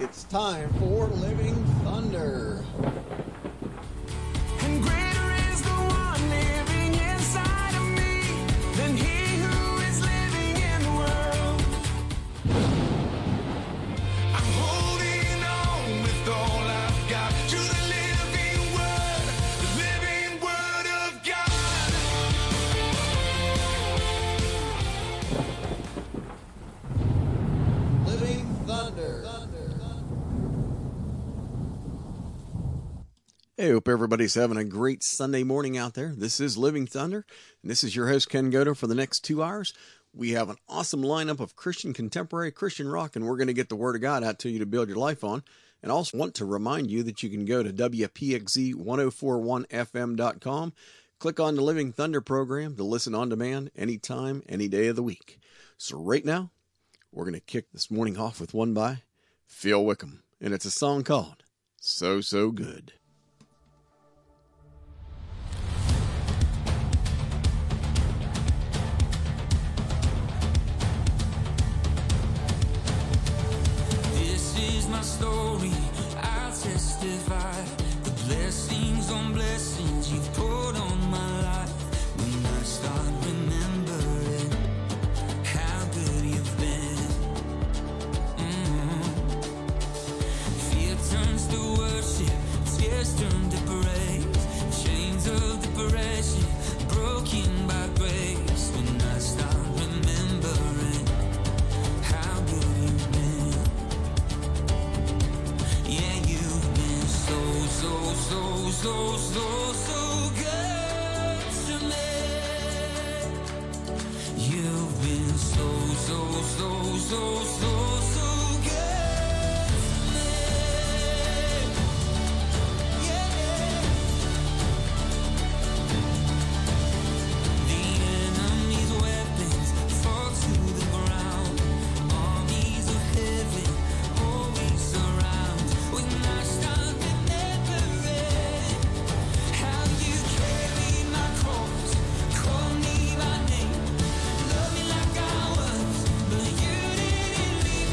It's time for Living Thunder. And greater is the one living inside of me than he who is living in the world. I'm holding on with all I've got to the living word of God. Living Thunder. Hey, hope everybody's having a great Sunday morning out there. This is Living Thunder, and this is your host, Ken Godo, for the next 2 hours. We have an awesome lineup of Christian contemporary, Christian rock, and we're going to get the Word of God out to you to build your life on. And also want to remind you that you can go to WPXZ1041FM.com, click on the Living Thunder program to listen on demand anytime, any day of the week. So right now, we're going to kick this morning off with one by Phil Wickham, and it's a song called So, So Good. My story, I'll testify the blessings on blessings you've poured on my life. When I start remembering how good you've been, fear turns to worship, tears turn to praise, chains of depression broken by grace. When I start remembering how good you've been. Yeah, you've been so, so, so, so, so, so good to me. You've been so, so, so, so, so, so good to me. Yeah. The enemy's weapons fall to the ground. Armies of heaven always surround. When I start remembering how you carried my cross, called me by name, loved me like I was, but you didn't leave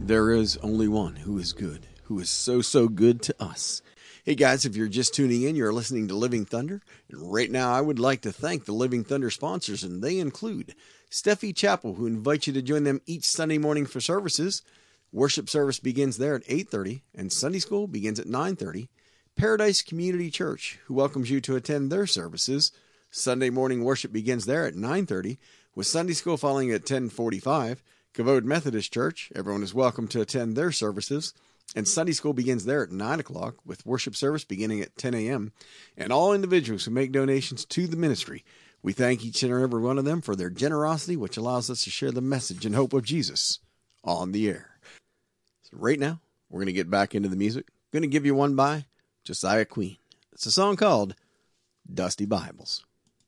There is only one who is good, who is so good to us. Hey guys, if you're just tuning in, you're listening to Living Thunder. And right now I would like to thank the Living Thunder sponsors, and they include Steffi Chapel, who invites you to join them each Sunday morning for services. Worship service begins there at 8:30, and Sunday school begins at 9:30. Paradise Community Church, who welcomes you to attend their services. Sunday morning worship begins there at 9:30, with Sunday school following at 10:45. Kavod Methodist Church, everyone is welcome to attend their services. And Sunday school begins there at 9 o'clock, with worship service beginning at 10 a.m. And all individuals who make donations to the ministry, we thank each and every one of them for their generosity, which allows us to share the message and hope of Jesus on the air. So right now, we're going to get back into the music. I'm going to give you one by Josiah Queen. It's a song called Dusty Bibles.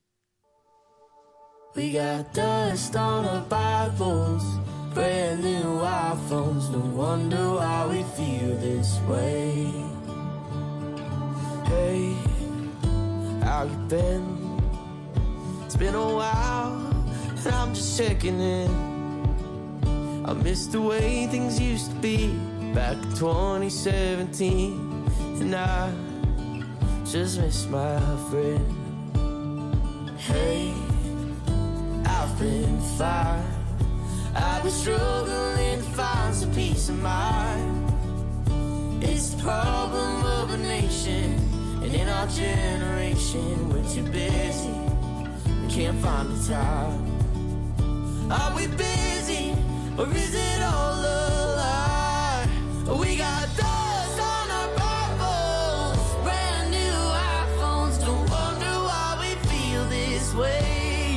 We got dust on our Bibles, brand new iPhones, no wonder why we feel this way. Hey, how you been? It's been a while, and I'm just checking in. I miss the way things used to be back in 2017, and I just miss my friend. Hey, I've been fine. I've been struggling to find some peace of mind. It's the problem of a nation, and in our generation, we're too busy, we can't find the time. Are we busy, or is it all a lie? We got dust on our Bibles, brand new iPhones, don't wonder why we feel this way.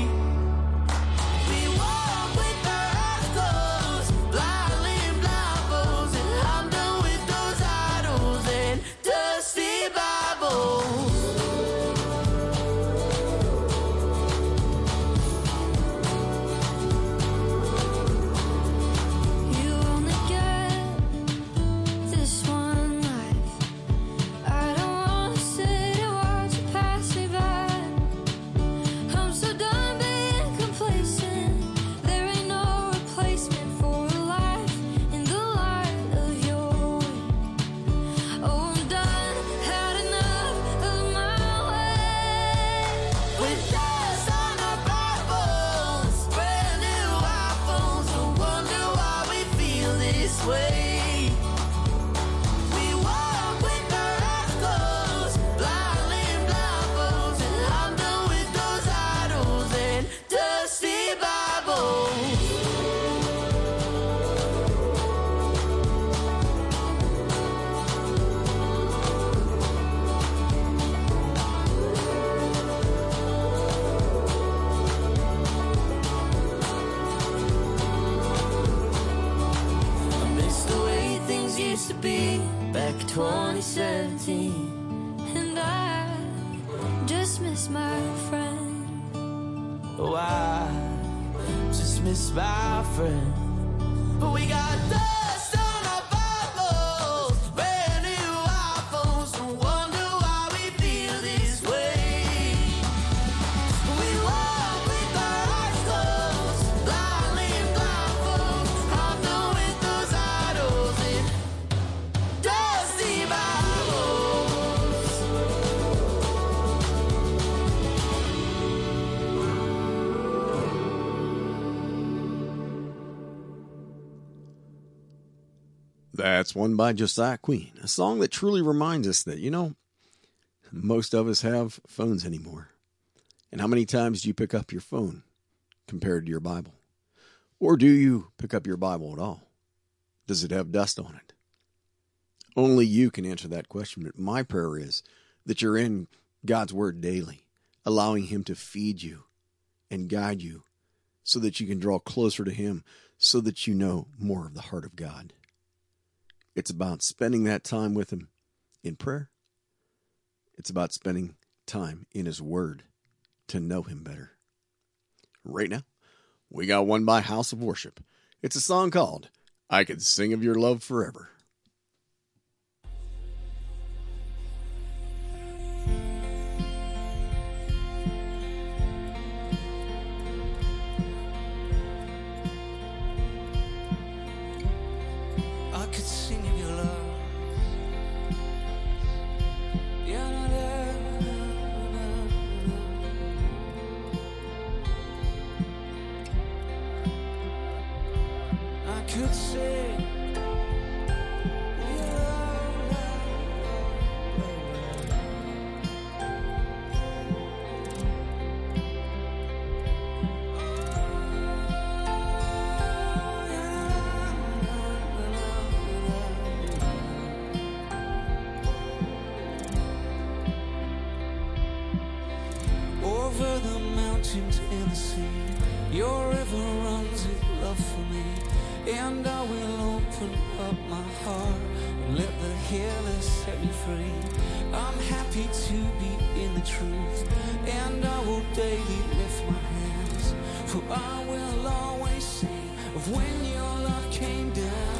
To be back in 2017, and I just miss my friend. Oh, I just miss my friend. But we got dust on our Bibles, brand new iPhones, no wonder why we feel this way. We walk with our eyes closed, blindly and blindfold. I'm done with those idols and dusty Bibles. That's one by Josiah Queen, a song that truly reminds us that, most of us have phones anymore. And how many times do you pick up your phone compared to your Bible? Or do you pick up your Bible at all? Does it have dust on it? Only you can answer that question, but my prayer is that you're in God's Word daily, allowing Him to feed you and guide you so that you can draw closer to Him, so that you know more of the heart of God. It's about spending that time with Him in prayer. It's about spending time in His Word to know Him better. Right now, we got one by House of Worship. It's a song called I Could Sing of Your Love Forever. could sing. Over the mountains and the sea, your river runs with love for me. And I will open up my heart and let the healer set me free. I'm happy to be in the truth, and I will daily lift my hands, for I will always sing of when your love came down.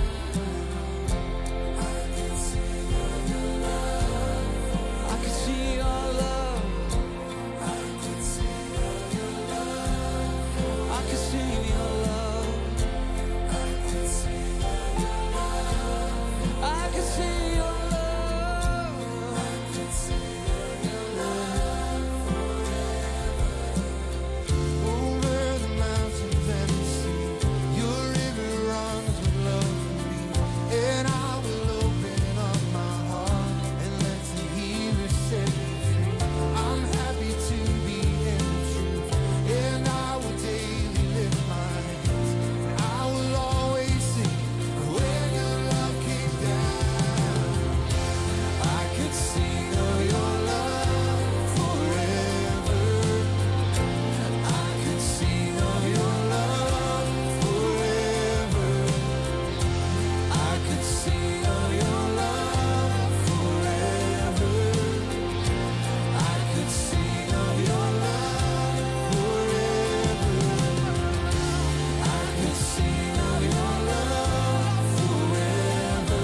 I can see your love. I can see your love. I can see your love. I can see your love. I can see your love. I can see your love. I can see your love forever. Over the mountains and the sea, your river runs with love for me. And I will open up my heart and let the healer set me free. I'm happy to be in the truth, and I will daily lift my hands. I will always sing when your love came down. I could sing of your love forever. I could sing of your love forever. I could sing of your love forever. I could sing of your love forever. I could sing of your love forever.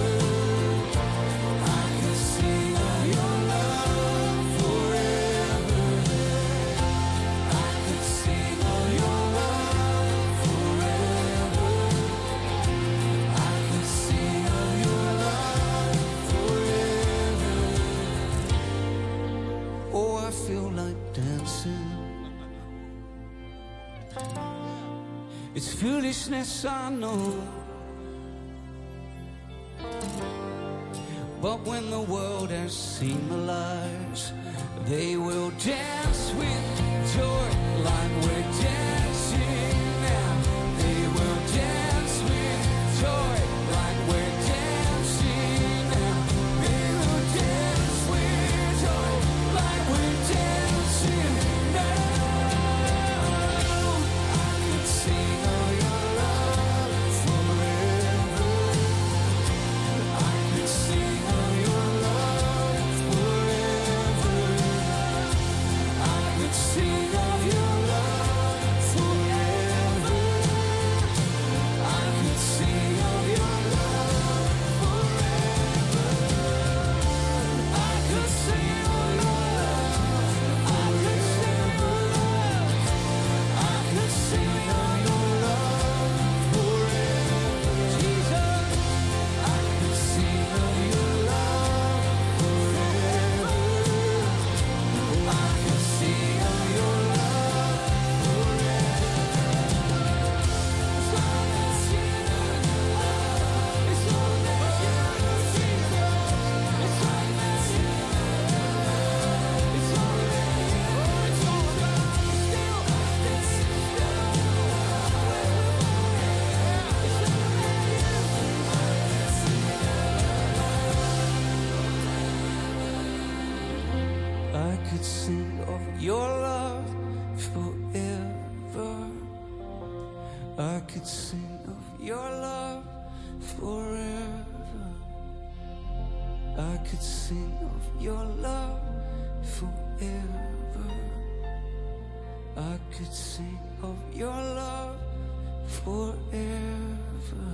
I could sing of your love forever. I could sing of your love forever. I could sing of your love forever. Oh, I feel like dancing. It's foolishness, I know. But when the world has seen my lies, they will dance with joy like we're dancing now. They will dance with joy like we're dancing now. They will dance with joy like we're dancing now. I could sing of your love forever. I could sing of your love forever. I could sing of your love forever. I could sing of your love forever. I could sing of your love. I could sing of love. I could sing of your love forever. Jesus, I could sing of your love forever. I could sing of your love forever. As long as you love, as long as you see love, as long as you love, as long as you still this I could sing of your love forever. I could sing of your love forever. I could sing of your love forever. I could sing of your love forever.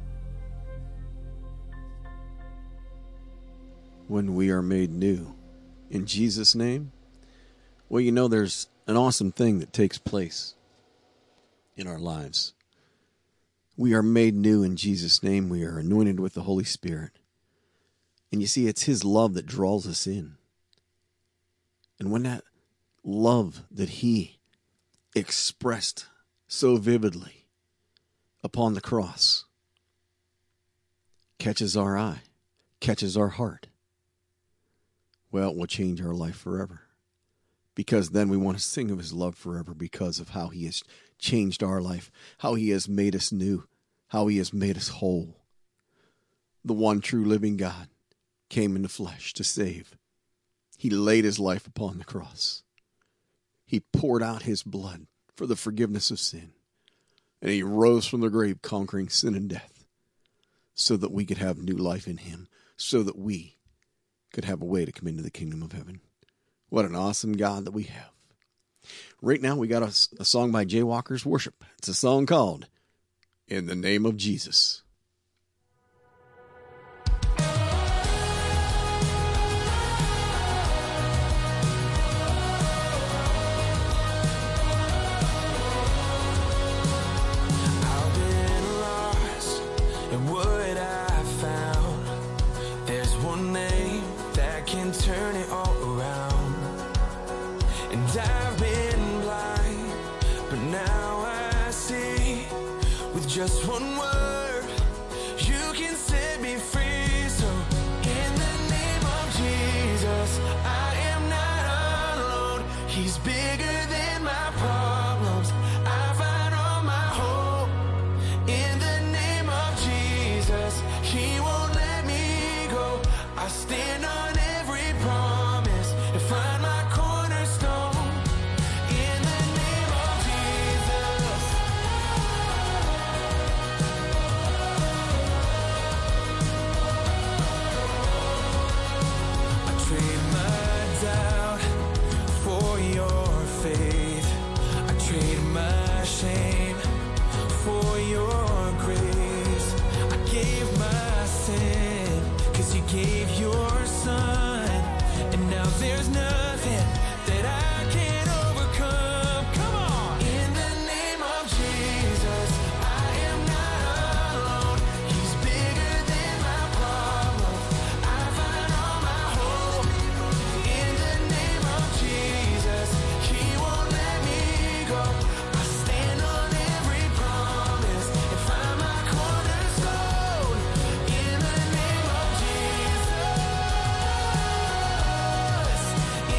When we are made new, in Jesus' name. Well, you know, there's an awesome thing that takes place in our lives. We are made new in Jesus' name. We are anointed with the Holy Spirit. And you see, it's His love that draws us in. And when that love that He expressed so vividly upon the cross catches our eye, catches our heart, well, it will change our life forever. Because then we want to sing of His love forever because of how He has changed our life, how He has made us new, how He has made us whole. The one true living God came in the flesh to save. He laid His life upon the cross. He poured out His blood for the forgiveness of sin. And He rose from the grave conquering sin and death so that we could have new life in Him, so that we could have a way to come into the kingdom of heaven. What an awesome God that we have. Right now we got a song by Jaywalkers Worship. It's a song called In the Name of Jesus. Turn it all around. And I've been blind, but now I see. With just one word, you can set me free. So in the name of Jesus, I am not alone. He's bigger than my problems. I find all my hope in the name of Jesus. He won't let me go. I stand on promise and find my cornerstone in the name of Jesus. I trade my doubt for your faith. I trade my shame for your grace. I gave my sin 'cause you gave your son. And now there's nothing that I can overcome. Come on! In the name of Jesus, I am not alone. He's bigger than my problems. I find all my hope in the name of Jesus. He won't let me go. I stand on every promise and find my cornerstone in the name of Jesus.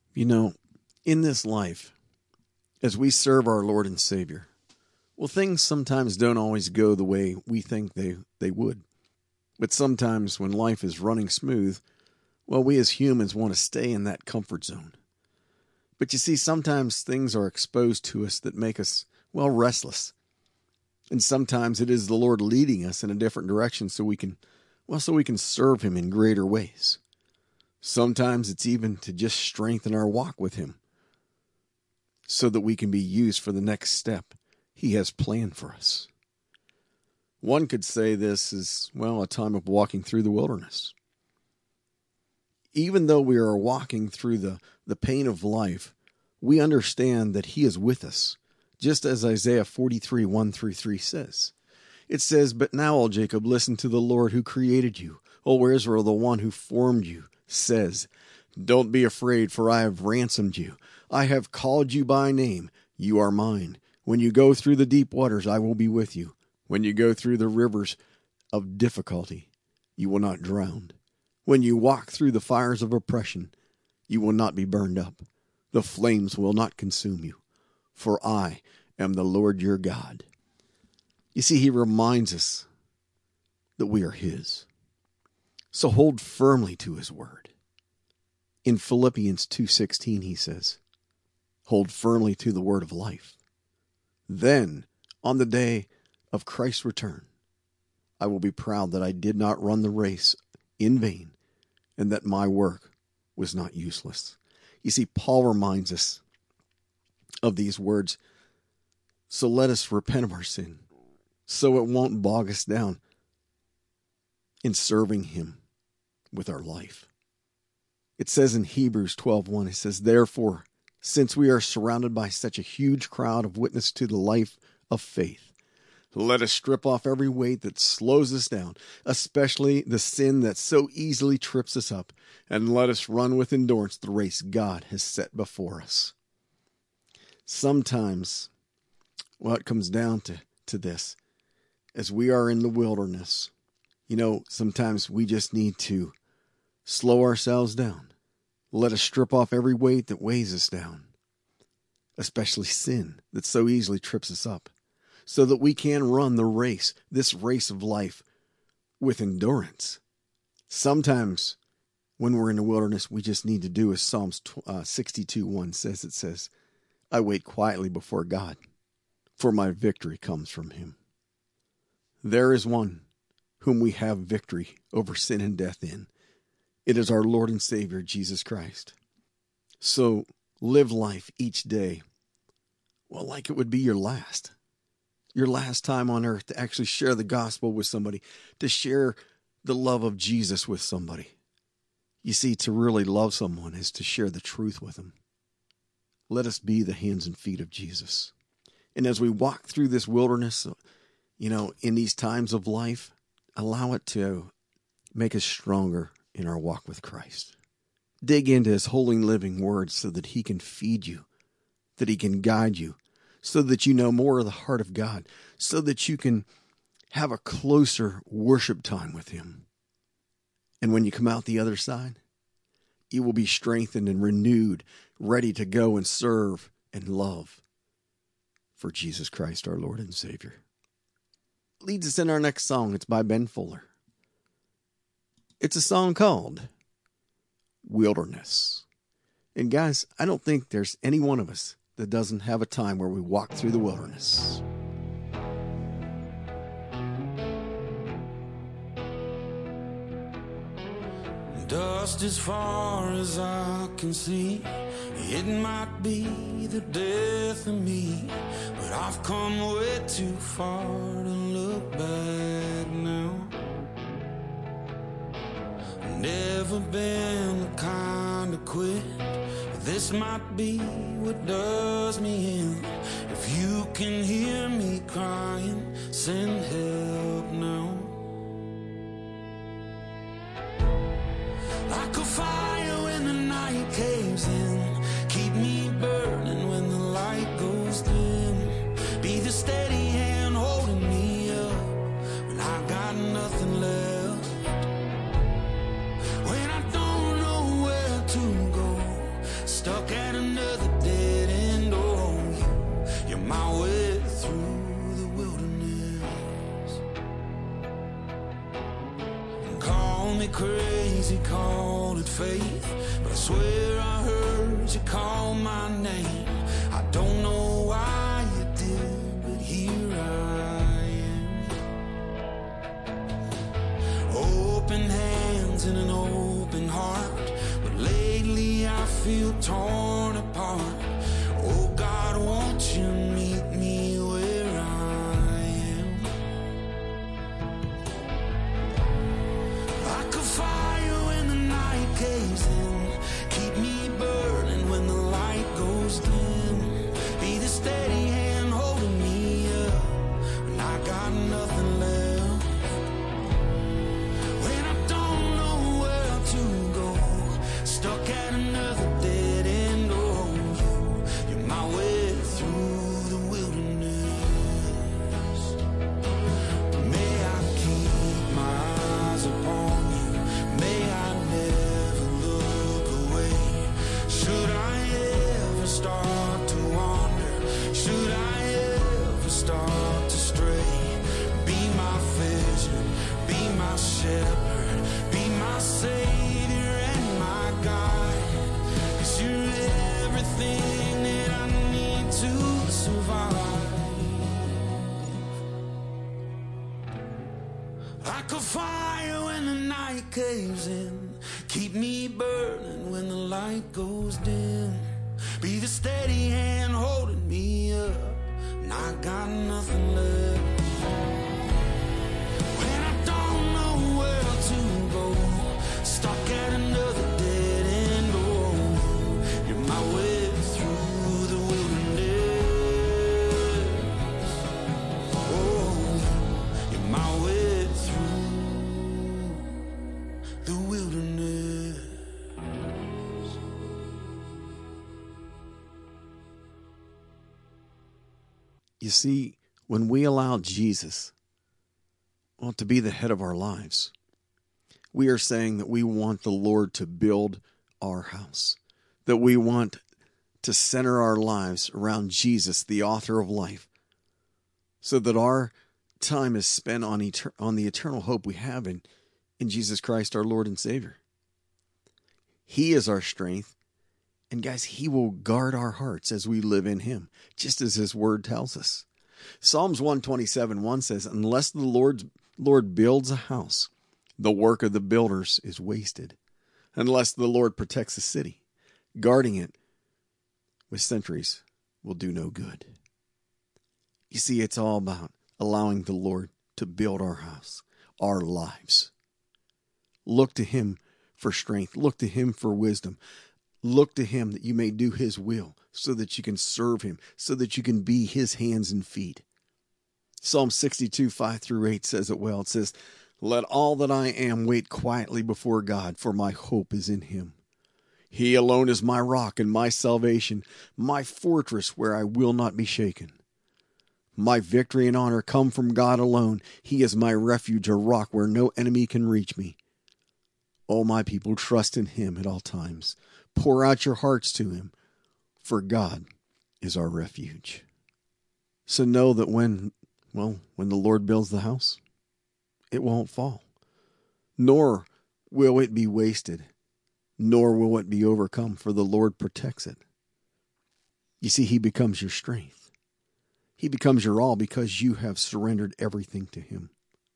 You know, in this life, as we serve our Lord and Savior, well, things sometimes don't always go the way we think they would. But sometimes when life is running smooth, well, we as humans want to stay in that comfort zone. But you see, sometimes things are exposed to us that make us, well, restless. And sometimes it is the Lord leading us in a different direction so we can serve Him in greater ways. Sometimes it's even to just strengthen our walk with Him so that we can be used for the next step He has planned for us. One could say this is, well, a time of walking through the wilderness. Even though we are walking through the pain of life, we understand that He is with us, just as Isaiah 43, 1-3 says. It says, "But now, O Jacob, listen to the Lord who created you. O Israel, the one who formed you, says, don't be afraid, for I have ransomed you. I have called you by name. You are mine. When you go through the deep waters, I will be with you. When you go through the rivers of difficulty, you will not drown. When you walk through the fires of oppression, you will not be burned up. The flames will not consume you, for I am the Lord your God." You see, He reminds us that we are His. So hold firmly to His word. In Philippians 2:16, He says, "Hold firmly to the word of life. Then, on the day of Christ's return, I will be proud that I did not run the race in vain and that my work was not useless." You see, Paul reminds us of these words. So let us repent of our sin so it won't bog us down in serving Him with our life. It says in Hebrews 12:1, it says, "Therefore, since we are surrounded by such a huge crowd of witnesses to the life of faith, let us strip off every weight that slows us down, especially the sin that so easily trips us up, and let us run with endurance the race God has set before us." Sometimes, well, it comes down to this. As we are in the wilderness, sometimes we just need to slow ourselves down. Let us strip off every weight that weighs us down, especially sin that so easily trips us up, so that we can run the race, this race of life, with endurance. Sometimes when we're in the wilderness, we just need to do as Psalms 62:1 says. It says, "I wait quietly before God, for my victory comes from Him." There is one whom we have victory over sin and death in. It is our Lord and Savior, Jesus Christ. So live life each day, well, like it would be your last time on earth, to actually share the gospel with somebody, to share the love of Jesus with somebody. You see, to really love someone is to share the truth with them. Let us be the hands and feet of Jesus. And as we walk through this wilderness, in these times of life, allow it to make us stronger in our walk with Christ. Dig into His holy living word so that He can feed you, that He can guide you, so that you know more of the heart of God, so that you can have a closer worship time with Him. And when you come out the other side, you will be strengthened and renewed, ready to go and serve and love for Jesus Christ, our Lord and Savior. Leads us in our next song. It's by Ben Fuller. It's a song called Wilderness. And guys, I don't think there's any one of us that doesn't have a time where we walk through the wilderness. Dust as far as I can see, it might be the death of me, but I've come way too far to look back now. Never been the kind to quit. This might be what does me in. If you can hear me crying, send help now. Like a fire when the night caves in, keep me burning when the light goes dim. Be the steady hand holding me up when I got nothing left. When I don't know where to go, stuck wanted faith, but I swear I heard you call my name. I don't know why you did, but here I am. Open hands and an open heart, but lately I feel torn apart. Oh God, won't you meet me where I am? Like a fire when the night caves in, keep me burning when the light goes dim. Be the steady hand holding me up when I got nothing left. When I don't know where to go, stuck at another dead end. Oh, you're my way through the wilderness. May I keep my eyes upon you, may I never look away. Should I ever start to wander, should I ever start to stray, be my vision, be my shepherd, be my savior and my guide. 'Cause you're everything that I need to survive. Like a fire when the night caves in, keep me burning when the light goes dim. Be the steady hand holding me up, and I got nothing left. When I don't know where to go, stuck at another dead end. Oh, you're my way through the wilderness. Oh, you're my way through the wilderness. You see, when we allow Jesus, well, to be the head of our lives, we are saying that we want the Lord to build our house, that we want to center our lives around Jesus, the author of life, so that our time is spent on the eternal hope we have in Jesus Christ, our Lord and Savior. He is our strength, and guys, He will guard our hearts as we live in Him, just as His Word tells us. Psalms 127:1 says, unless the Lord builds a house, the work of the builders is wasted. Unless the Lord protects a city, guarding it with sentries will do no good. You see, it's all about allowing the Lord to build our house, our lives. Look to Him for strength. Look to Him for wisdom. Look to Him that you may do His will, so that you can serve Him, so that you can be His hands and feet. Psalm 62:5-8 says it well. It says, let all that I am wait quietly before God, for my hope is in Him. He alone is my rock and my salvation, my fortress where I will not be shaken. My victory and honor come from God alone. He is my refuge, a rock where no enemy can reach me. All my people trust in Him at all times. Pour out your hearts to Him, for God is our refuge. So know that when the Lord builds the house, it won't fall, nor will it be wasted, nor will it be overcome, for the Lord protects it. You see, He becomes your strength. He becomes your all because you have surrendered everything to Him.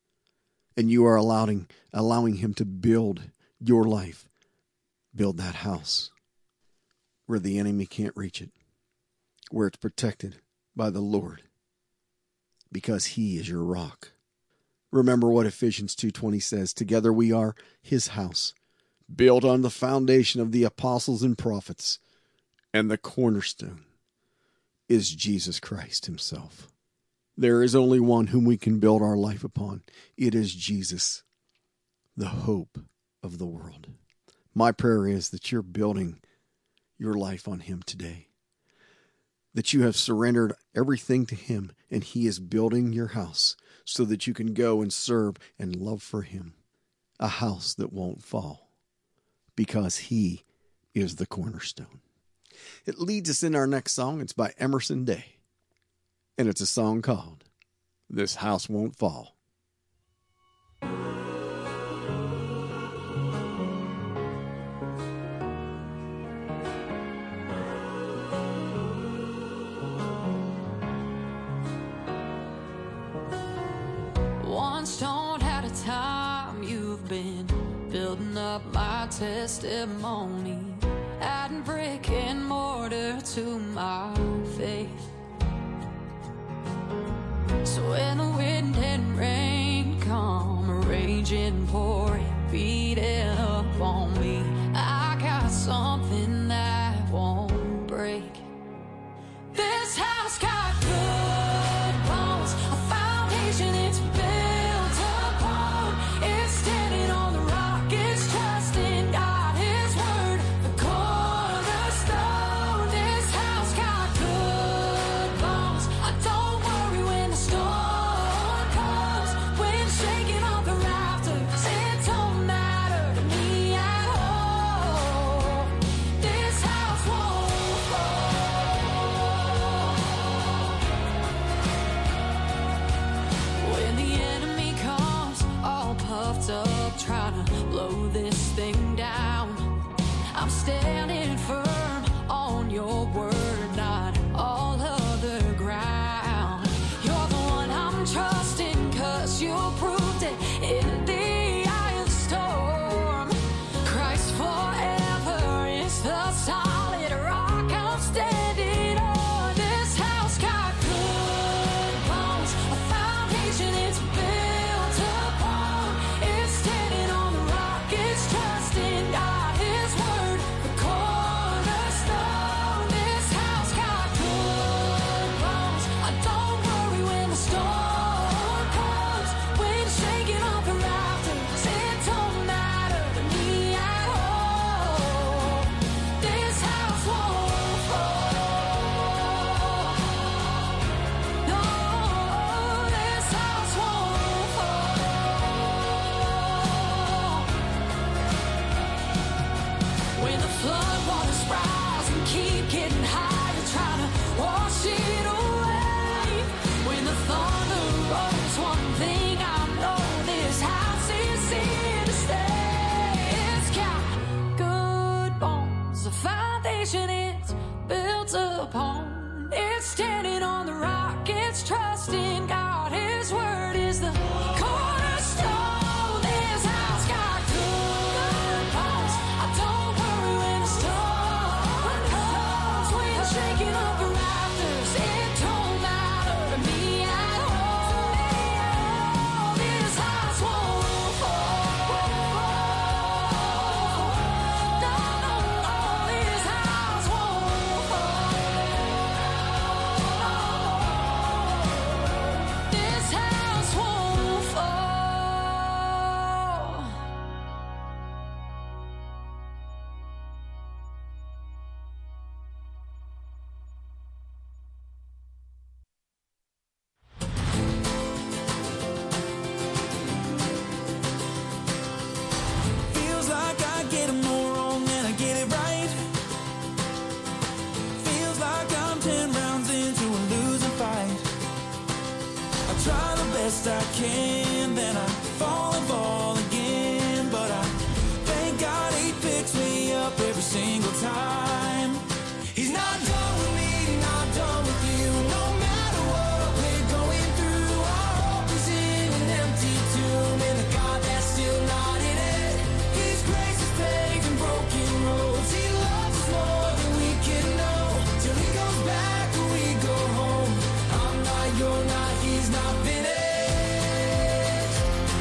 And you are allowing Him to build your life, build that house where the enemy can't reach it, where it's protected by the Lord, because He is your rock. Remember what Ephesians 2:20 says, together we are His house, built on the foundation of the apostles and prophets, and the cornerstone is Jesus Christ Himself. There is only one whom we can build our life upon. It is Jesus, the hope of the world. My prayer is that you're building your life on Him today, that you have surrendered everything to Him, and He is building your house so that you can go and serve and love for Him, a house that won't fall, because He is the cornerstone. It leads us in our next song. It's by Emerson Day, and it's a song called This House Won't Fall. up my testimony, adding brick and mortar to my faith. So when the wind and rain come raging, pouring, beating up on me, I got something that won't break. This house got good bones, a foundation it's built upon. It's standing on the rock, it's trusting God, His word, the cornerstone. This house got good bones. I don't worry when the storm comes, when shaking off the rafters. It don't matter to me at all. This house won't fall. When the enemy comes all puffed up, trying to blow this thing down, I'm standing firm on your word, not all other ground. You're the one I'm trusting, 'cause you proved it in the eye of the storm. Christ forever is the solid rock I'm standing on. This house got good bones, a foundation it's built upon. It's standing on the rock, it's trusting God, His word, the cornerstone. This house got good bones. I don't worry when the storm comes, when shaking off the rafters. It don't matter to me at all. This house won't fall. No, this house won't fall. When the flood waters rise and keep getting higher, trying to wash it away. When the thunder rolls, one thing I know, this house is here to stay. It's got good bones, a foundation it's built upon. It's standing on the rock, it's trusting God, His word is the cornerstone. This house got good bones. I don't worry when the storm comes, when shaking up the rafters. It don't matter to me at all. This house won't fall. No, no, no, this house won't fall. This house won't fall. Feels like I get it more wrong than I get it right. Feels like I'm 10 rounds into a losing fight. I try the best I can, then I fall and fall again. But I thank God He picks me up every single time. He's not done with me, not done with you. No matter what we're going through, our hope is in an empty tomb, and the God that's still not in it. His grace is paving broken roads. He loves us more than we can know. Till He goes back and we go home. I'm not, you're not, He's not finished.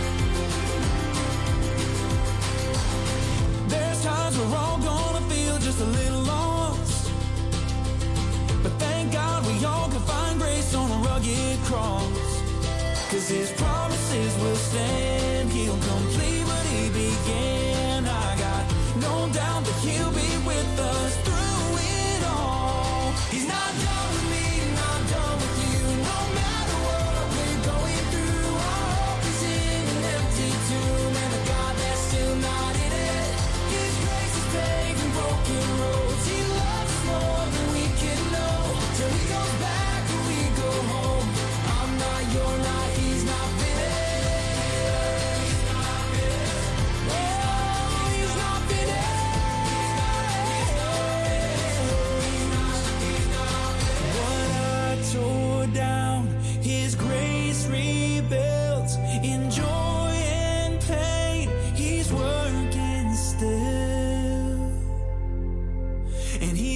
There's times we're all gonna feel just a little lost, but thank God we all can find grace on a rugged cross. 'Cause His promises will stand. He'll complete what He began. I got no doubt that He'll be with us through it all. He's not done with me, not done with you. No matter what we're going through, our hope is in an empty tomb, and the God that's still not in it. His grace is paving broken roads. He loves us more than we can know. Till He goes back and we go home. I'm not, you're not, He's not finished. He's not finished. Oh, He's not finished.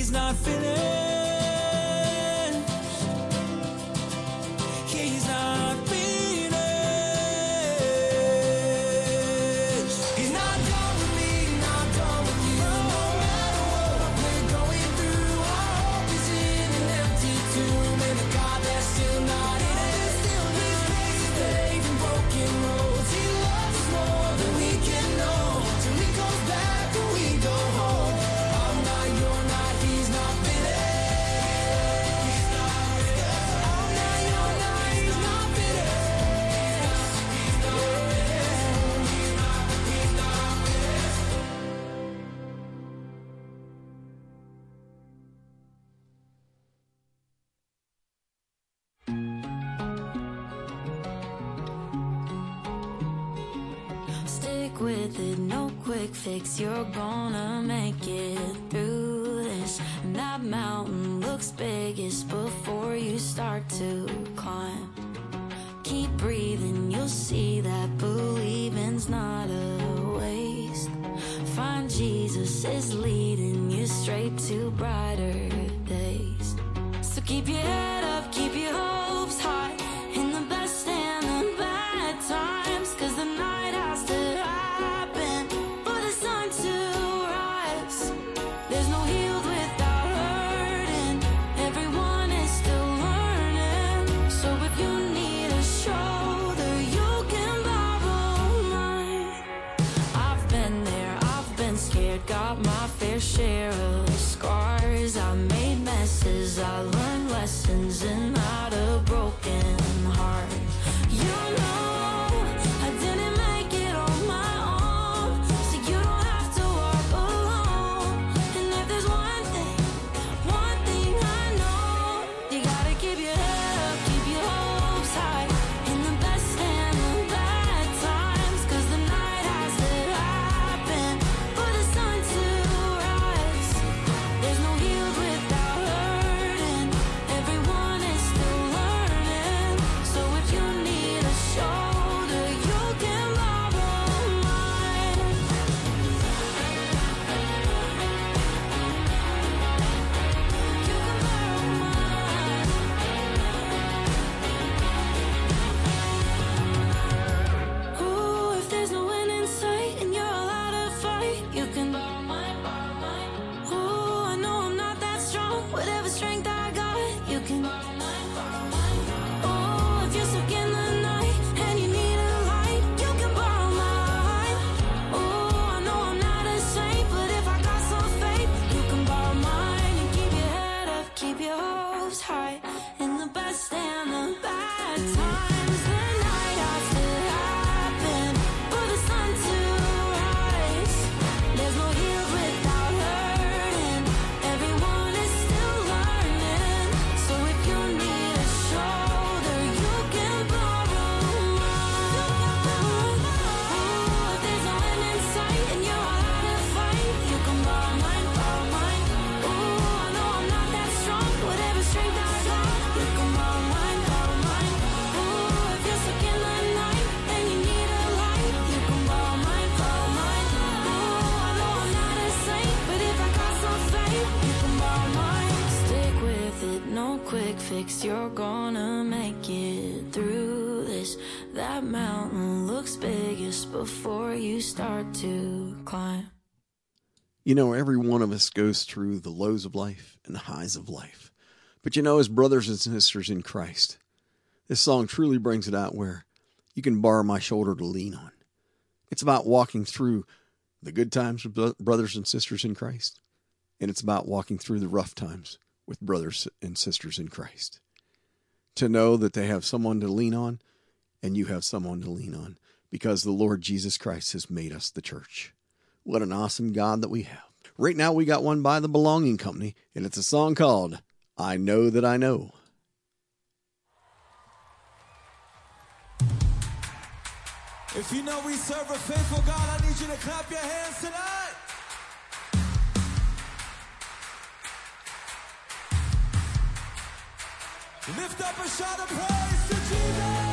he's not finished. He's not finished. He's not done with me, not done with you. No matter what we're going through, our hope is in an empty tomb, and a God that's still not in it. He's faced faith and broken roads. He loves us more than we can know. Till he comes back and we go home. I'm not, you're not, he's not finished. He's not finished. I'm not, you're not, he's not finished. He's not finished. He's not finished. Stick with it, no quick fix. You're gonna make it through this. And that mountain looks biggest before you start to climb. Keep breathing, you'll see that believing's not a waste. Find Jesus is leading you straight to brighter days. So keep your head up, keep your hopes high, in the best and the bad times. Cause the night has to happen for the sun to rise. There's no healed without hurting. Everyone is still learning. So if you need a shoulder, you can borrow mine. I've been there, I've been scared, got my fair share of scars. I made messes, I learned lessons and had a broken heart. You know, I didn't make it on my own, so you don't have to walk alone. And if there's one thing I know, you gotta keep your head up, keep your hopes high, in the best and the bad times. Cause the night has to happen for the sun to rise. There's no healed without hurting. Everyone is still learning. So if you need a shoulder, you can borrow mine. You can borrow mine. Ooh, if there's no end in sight and you're all out of fight, you can borrow mine, borrow mine. Ooh, I know I'm not that strong, whatever strength I got, you can borrow mine, borrow mine. Ooh, if you're stuck in the night and you need a light, you can borrow mine. Ooh, I know I'm not a saint, but if I got some faith, you can borrow mine. And keep your head up, keep your hopes high, in the best and the bad times. The night has to happen for the sun to rise. There's no healed without hurting. Everyone is still learning. So if you need a shoulder, you can borrow mine. Ooh, if there's no end in sight and you're all out of fight, you can borrow mine, borrow mine. Ooh, I know I'm not that strong, whatever strength I got, you can borrow mine, borrow mine. Ooh, if you're stuck in the night and you need a light, you can borrow mine, borrow mine. Ooh, I know I'm not a saint, but if I got some faith, you can borrow mine. Stick with it, no quick fix. You're gonna make it through this. That mountain looks biggest before you start to climb. You know, every one of us goes through the lows of life and the highs of life. But you know, as brothers and sisters in Christ, this song truly brings it out where you can borrow my shoulder to lean on. It's about walking through the good times with brothers and sisters in Christ. And it's about walking through the rough times with brothers and sisters in Christ. To know that they have someone to lean on and you have someone to lean on because the Lord Jesus Christ has made us the church. What an awesome God that we have. Right now we got one by the Belonging Company, and it's a song called I Know That I Know. If you know we serve a faithful God, I need you to clap your hands tonight. Lift up a shout of praise to Jesus.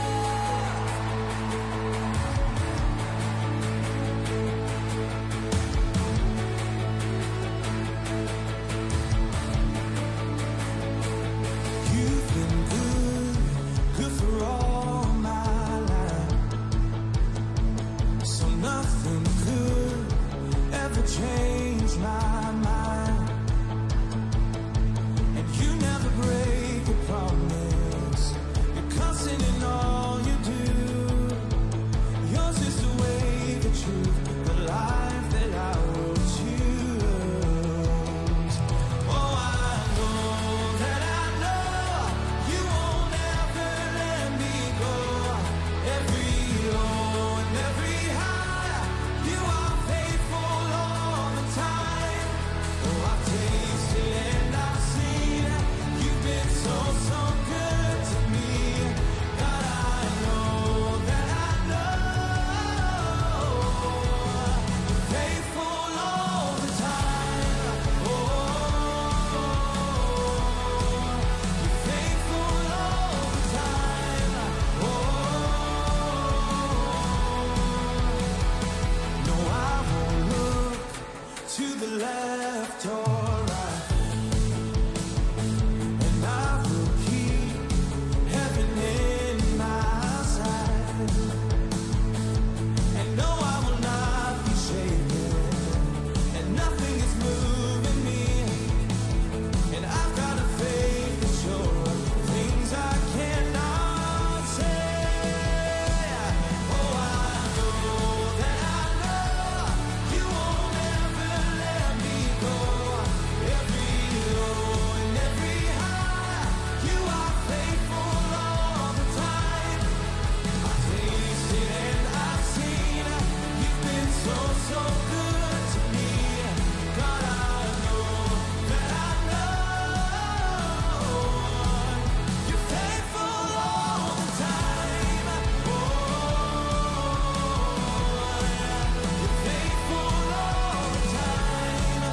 the left or right. And I will keep heaven in my sight. And no, I will not be shaken. And nothing is moving me. And I've got a faith that's sure of things I cannot say. Oh, I know that I know you won't ever let me go. Every low and every high, you are faithful all the time. I've tasted and I've seen, you've been so, so good to me. God, I know that I know you're faithful all the time. Oh, you're faithful all the time.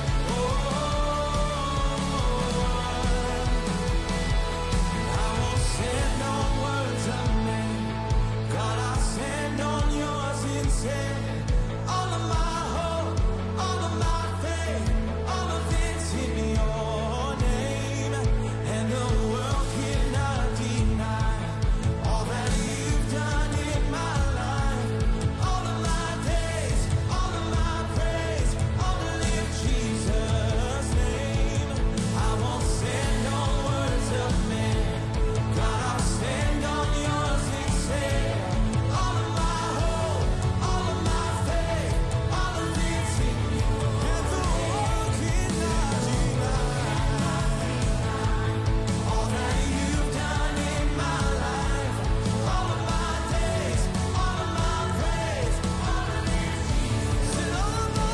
I won't stand on words of men. God, I'll stand on yours instead. All of my hope, all of my faith, all of it's in your name. And the world cannot deny all that you've done in my life. All of my days, all of my praise, all to live Jesus' name. I won't stand on words of men. God, I'll stand on yours instead. All of my hope, all of my faith, all of it's in you. And the world cannot deny all that you've done in my life. All of my days, all of my praise, all of it's Jesus. And all of my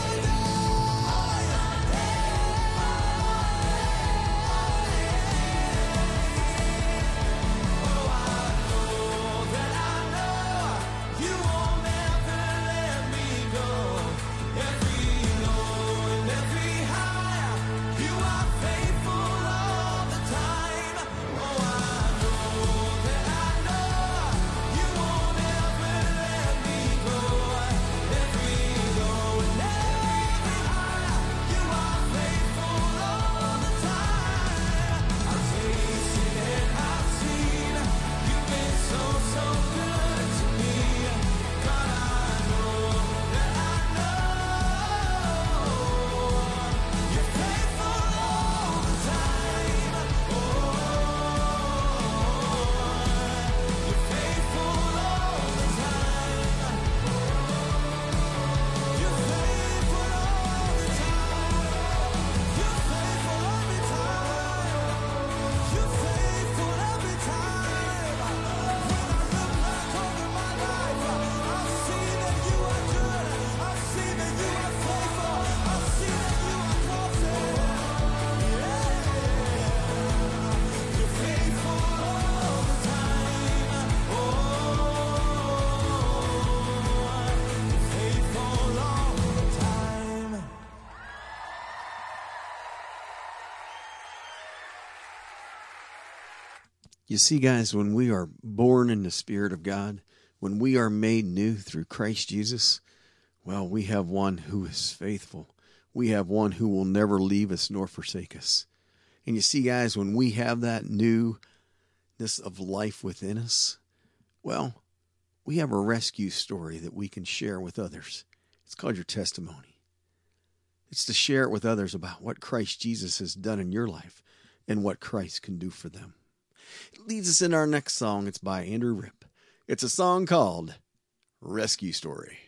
that I know you won't ever let me go. Every low and every high, you are faithful all the time. Oh, I know that I know you won't ever let me go. Every low and every high, you are faithful all the time. I've tasted and I've seen, you've been so, so good to me. God, I know that I know you're faithful all the time. Oh, you're faithful all the time. You're faithful all the time. You're faithful every time. You're faithful every time. When I look back over my life, I've seen that you are good. I've seen that you are faithful. I've seen that you are constant. Yeah. You're faithful all the time. Oh, you're faithful all the time. You see, guys, when we are born in the Spirit of God, when we are made new through Christ Jesus, well, we have one who is faithful. We have one who will never leave us nor forsake us. And you see, guys, when we have that newness of life within us, well, we have a rescue story that we can share with others. It's called your testimony. It's to share it with others about what Christ Jesus has done in your life and what Christ can do for them. It leads us in our next song. It's by Andrew Ripp. It's a song called Rescue Story.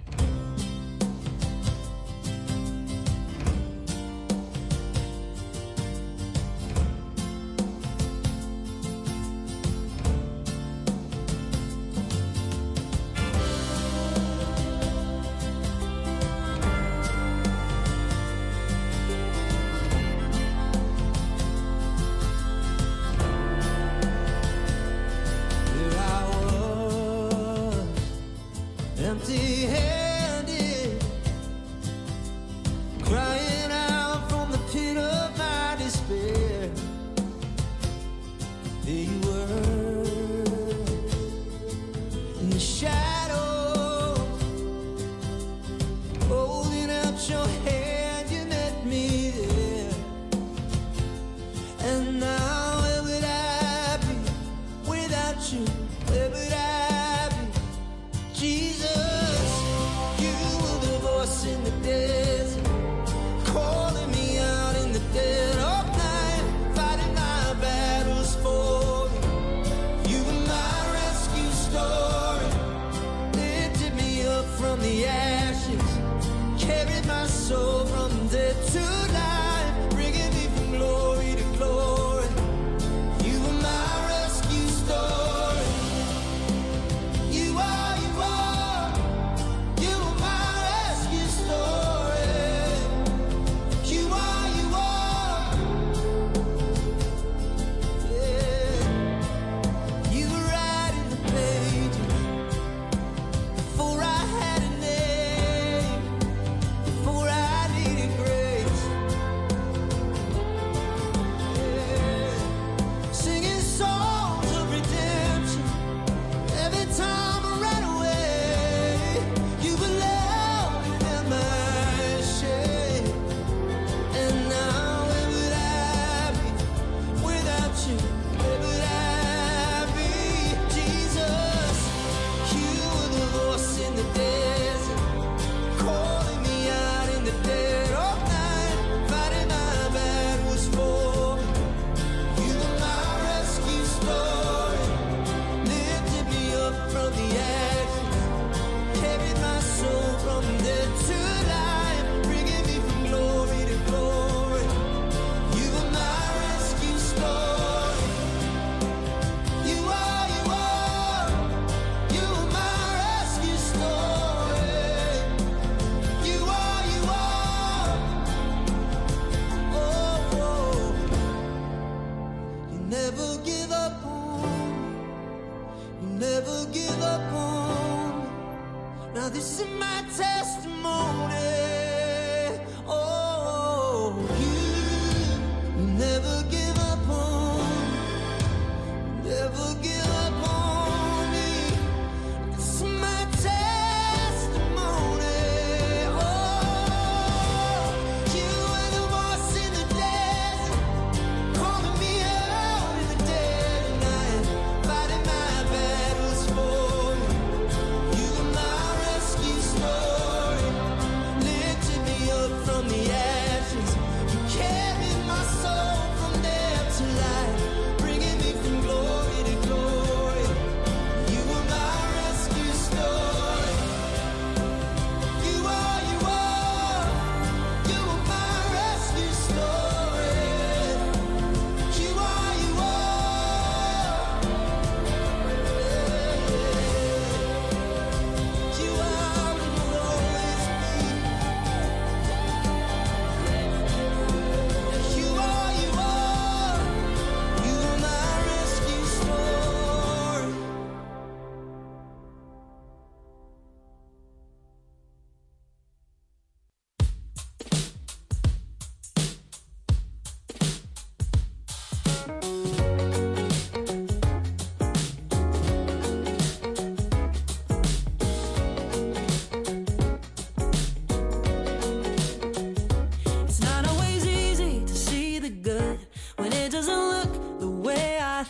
Here I was, empty-handed.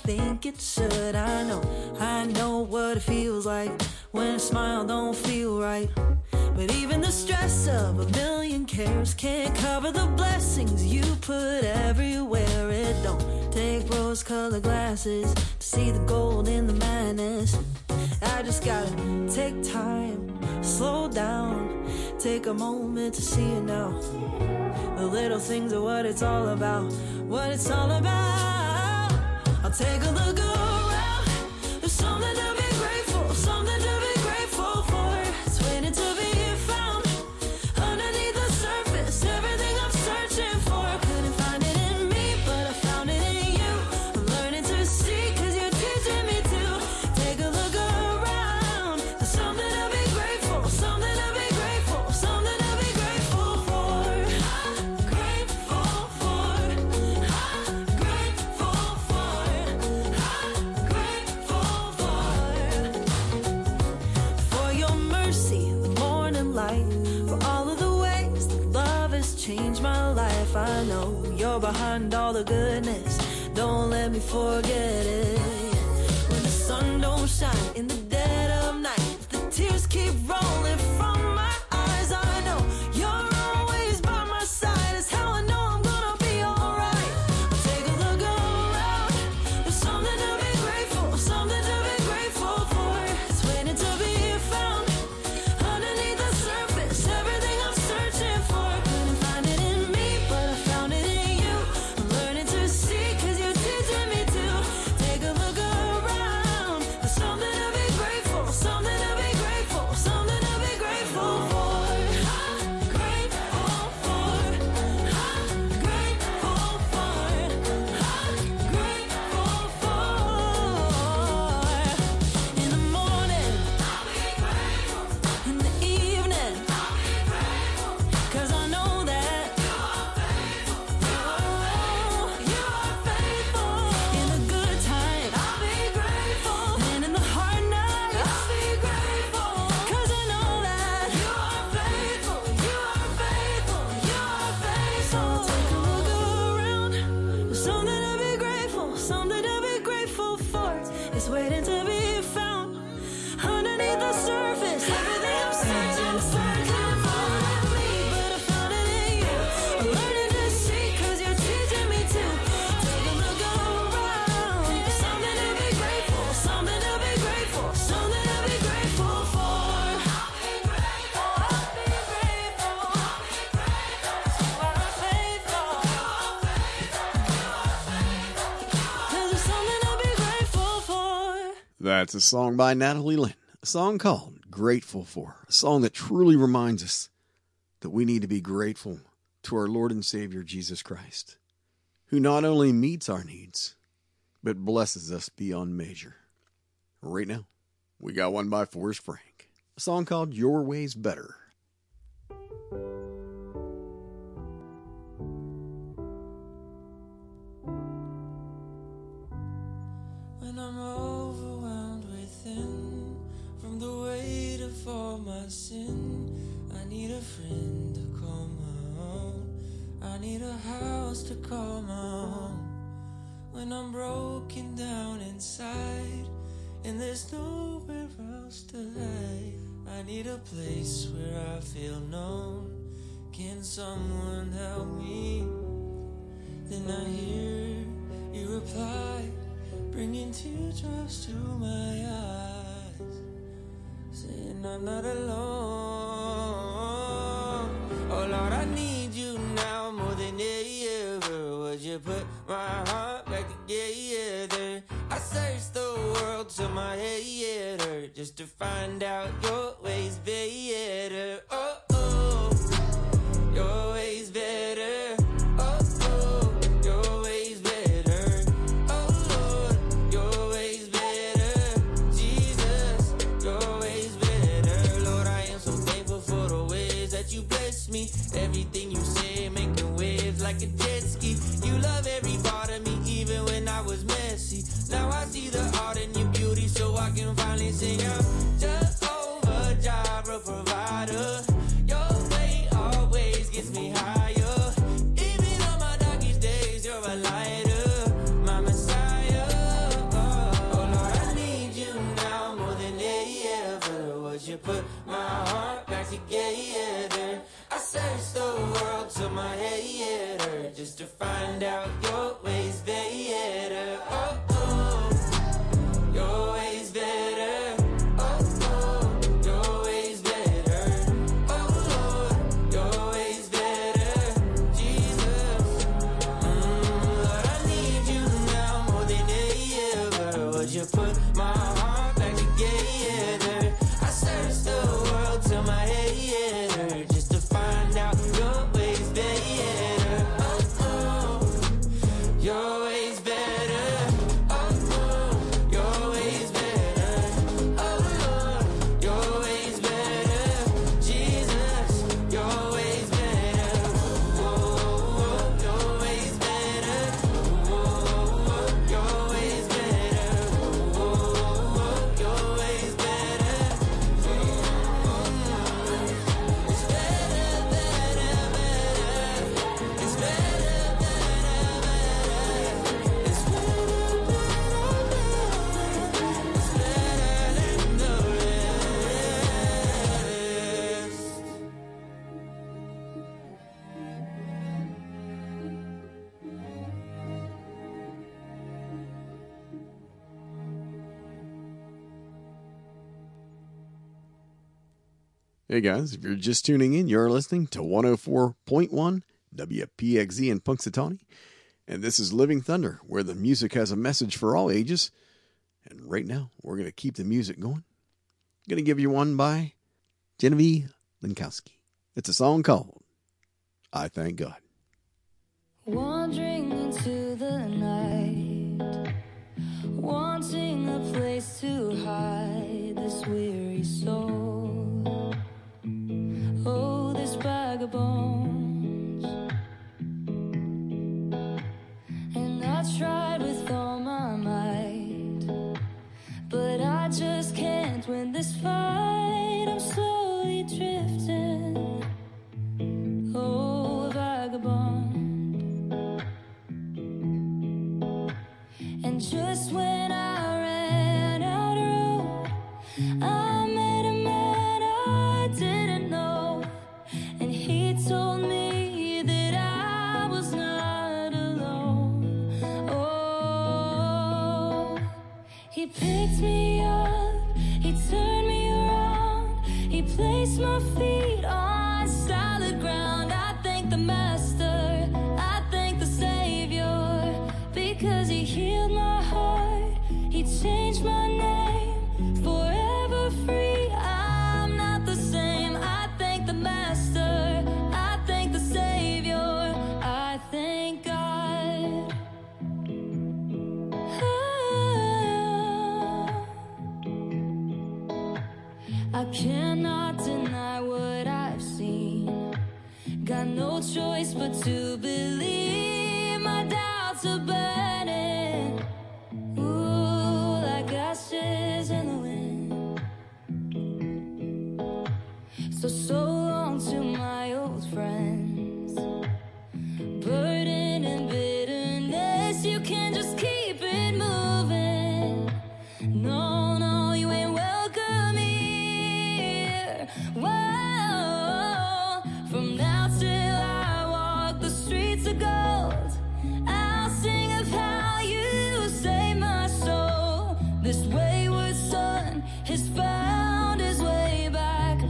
think it should. I know what it feels like when a smile don't feel right. But even the stress of a million cares can't cover the blessings you put everywhere. It don't take rose-colored glasses to see the gold in the madness. I just gotta take time, slow down, take a moment to see it now. The little things are what it's all about, what it's all about. I'll take a look around. There's something to be grateful, something to be grateful for. It's waiting to be found underneath the surface. Everything I'm searching for, couldn't find it in me, but I found it in you. I'm learning to see, cause you're teaching me to take a look around. There's something to be grateful, something to be grateful, something to be grateful for. Grateful for, grateful for, grateful for your mercy, the morning light, for all of the ways that love has changed my life. I know you're behind all the goodness, don't let me forget it. When the sun don't shine in the dead of night, the tears keep rolling from my eyes. I know you're always by my side, it's how I know I'm gonna be alright. I'll take a look around. There's something to be grateful, something to be grateful for. It's waiting to be found underneath the surface. Everything I'm searching for, couldn't find it in me, but I found it in you. I'm learning to see, cause you're teaching me to take a look around. There's something to be grateful, something to be grateful, something to be grateful for. Grateful for, grateful for, grateful for. In the morning, in the evening, cause I know that you are faithful. In the good times, I'll be grateful. And in the hard nights, I'll be grateful. Cause I know that you are faithful, you are faithful, you are faithful. So take a look around. There's something to be grateful, something to be grateful for. It's waiting to be found underneath the surface. Everything I'm searching for, couldn't find it in me, but I found it in you. I'm learning to see, cause you're teaching me to take a look around. There's something to be grateful, something to be grateful, something to be grateful for. I'll be grateful, I'll be grateful, I'll be grateful. You are faithful, cause there's something to be grateful for. That's a song by Natalie Lynn, a song called Grateful For, a song that truly reminds us that we need to be grateful to our Lord and Savior Jesus Christ, who not only meets our needs, but blesses us beyond measure. Right now, we got one by Forrest Frank, a song called Your Way's Better. When I'm overwhelmed within from the weight of all my sin, I need a friend to call my own. I need a house to call my home. When I'm broken down inside and there's nowhere else to hide, I need a place where I feel known. Can someone help me? Then I hear you reply, bringing teardrops to my eyes, saying I'm not alone. Oh Lord, I need you now more than ever. Would you put my heart back together? I searched the world till my head hurt just to find out your ways better. Oh, oh, your ways better. Oh, oh, your ways better. Oh Lord, your ways better. Jesus, your ways better. Lord, I am so thankful for the ways that you bless me. Everything you say, making waves like a jet ski. You love every part of me, even when I was messy. Now I see the art in your beauty, so I can finally sing out. Jehovah Jireh, provider. Your way always gets me higher. Even on my darkest days, you're a lighter. My Messiah, just to find out your way's better. Oh, oh, your way's better. Oh, oh, your way's better. Oh, Lord, your way's better. Jesus, Lord, I need you now more than ever. Would you put my heart back together? I searched the world till my head just to find out your way's better. Oh, oh, your way's better. Oh, oh, your way's better. Oh, Lord, your way's better. Jesus, your way's better. Oh, your way's better. Oh, your way's better. Oh, your way's better. It's better, better, better. It's better, better, better. It's better, better, better. It's better than the rest. Hey guys, if you're just tuning in, you're listening to 104.1 WPXZ in Punxsutawney. And this is Living Thunder, where the music has a message for all ages. And right now, we're going to keep the music going. I'm going to give you one by Genevieve Linkowski. It's a song called I Thank God. Wandering into the night, wanting a place to hide this weary soul. Oh, this bag of bones. And I tried with all my might, but I just can't win this fight. I'm slowly drifting. Oh, a vagabond. And just when I ran out of road, I met a man I didn't know, and he told me that I was not alone. Oh, he picked me up, he turned me around, he placed my feet on solid ground. I thank the Master, I thank the Savior, because he healed my heart, he changed my name, forever free. I'm not the same. I thank the Master, I thank the Savior, I thank God. I cannot deny what I've seen. Got no choice but to believe. My doubts are burning, ooh, like ashes in the wind. So long to my old friends, burden and bitterness. You can't just keep it moving. No, no, you ain't welcome here. Whoa, from now till I walk the streets of gold, I'll sing of how you saved my soul. This wayward son has found his way back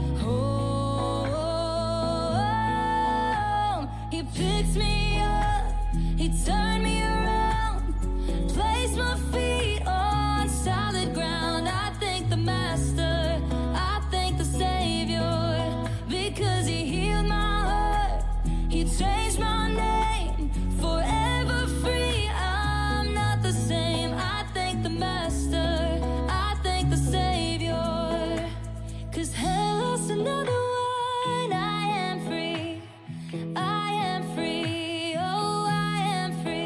home. He picked me up, he turned me around, placed my feet on solid ground. I thank the Master, I thank the Savior, because he healed my heart, he changed my name, forever free. I'm not the same. I thank the Master, I thank the Savior, 'cause hell lost another one. I am free, I am free, oh, I am free.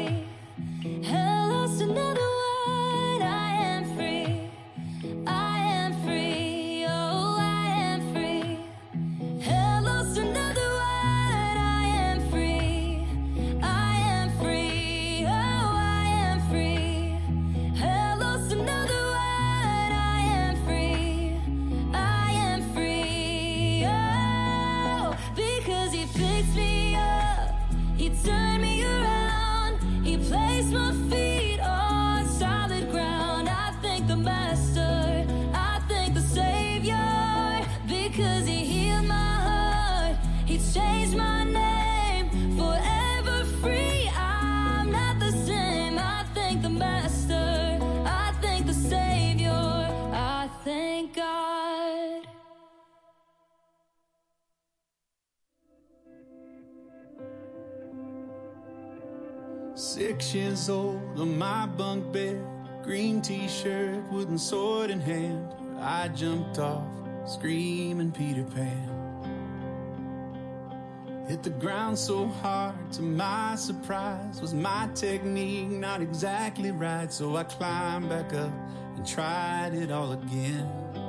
He placed my feet on solid ground. I thank the Master, I thank the Savior, because He healed my heart, He changed my name, forever free. I'm not the same. I thank the Master, I thank the Savior, I thank God. 6 years old on my bunk bed, green t-shirt, wooden sword in hand. I jumped off, screaming Peter Pan. Hit the ground so hard, to my surprise, was my technique not exactly right? So I climbed back up and tried it all again.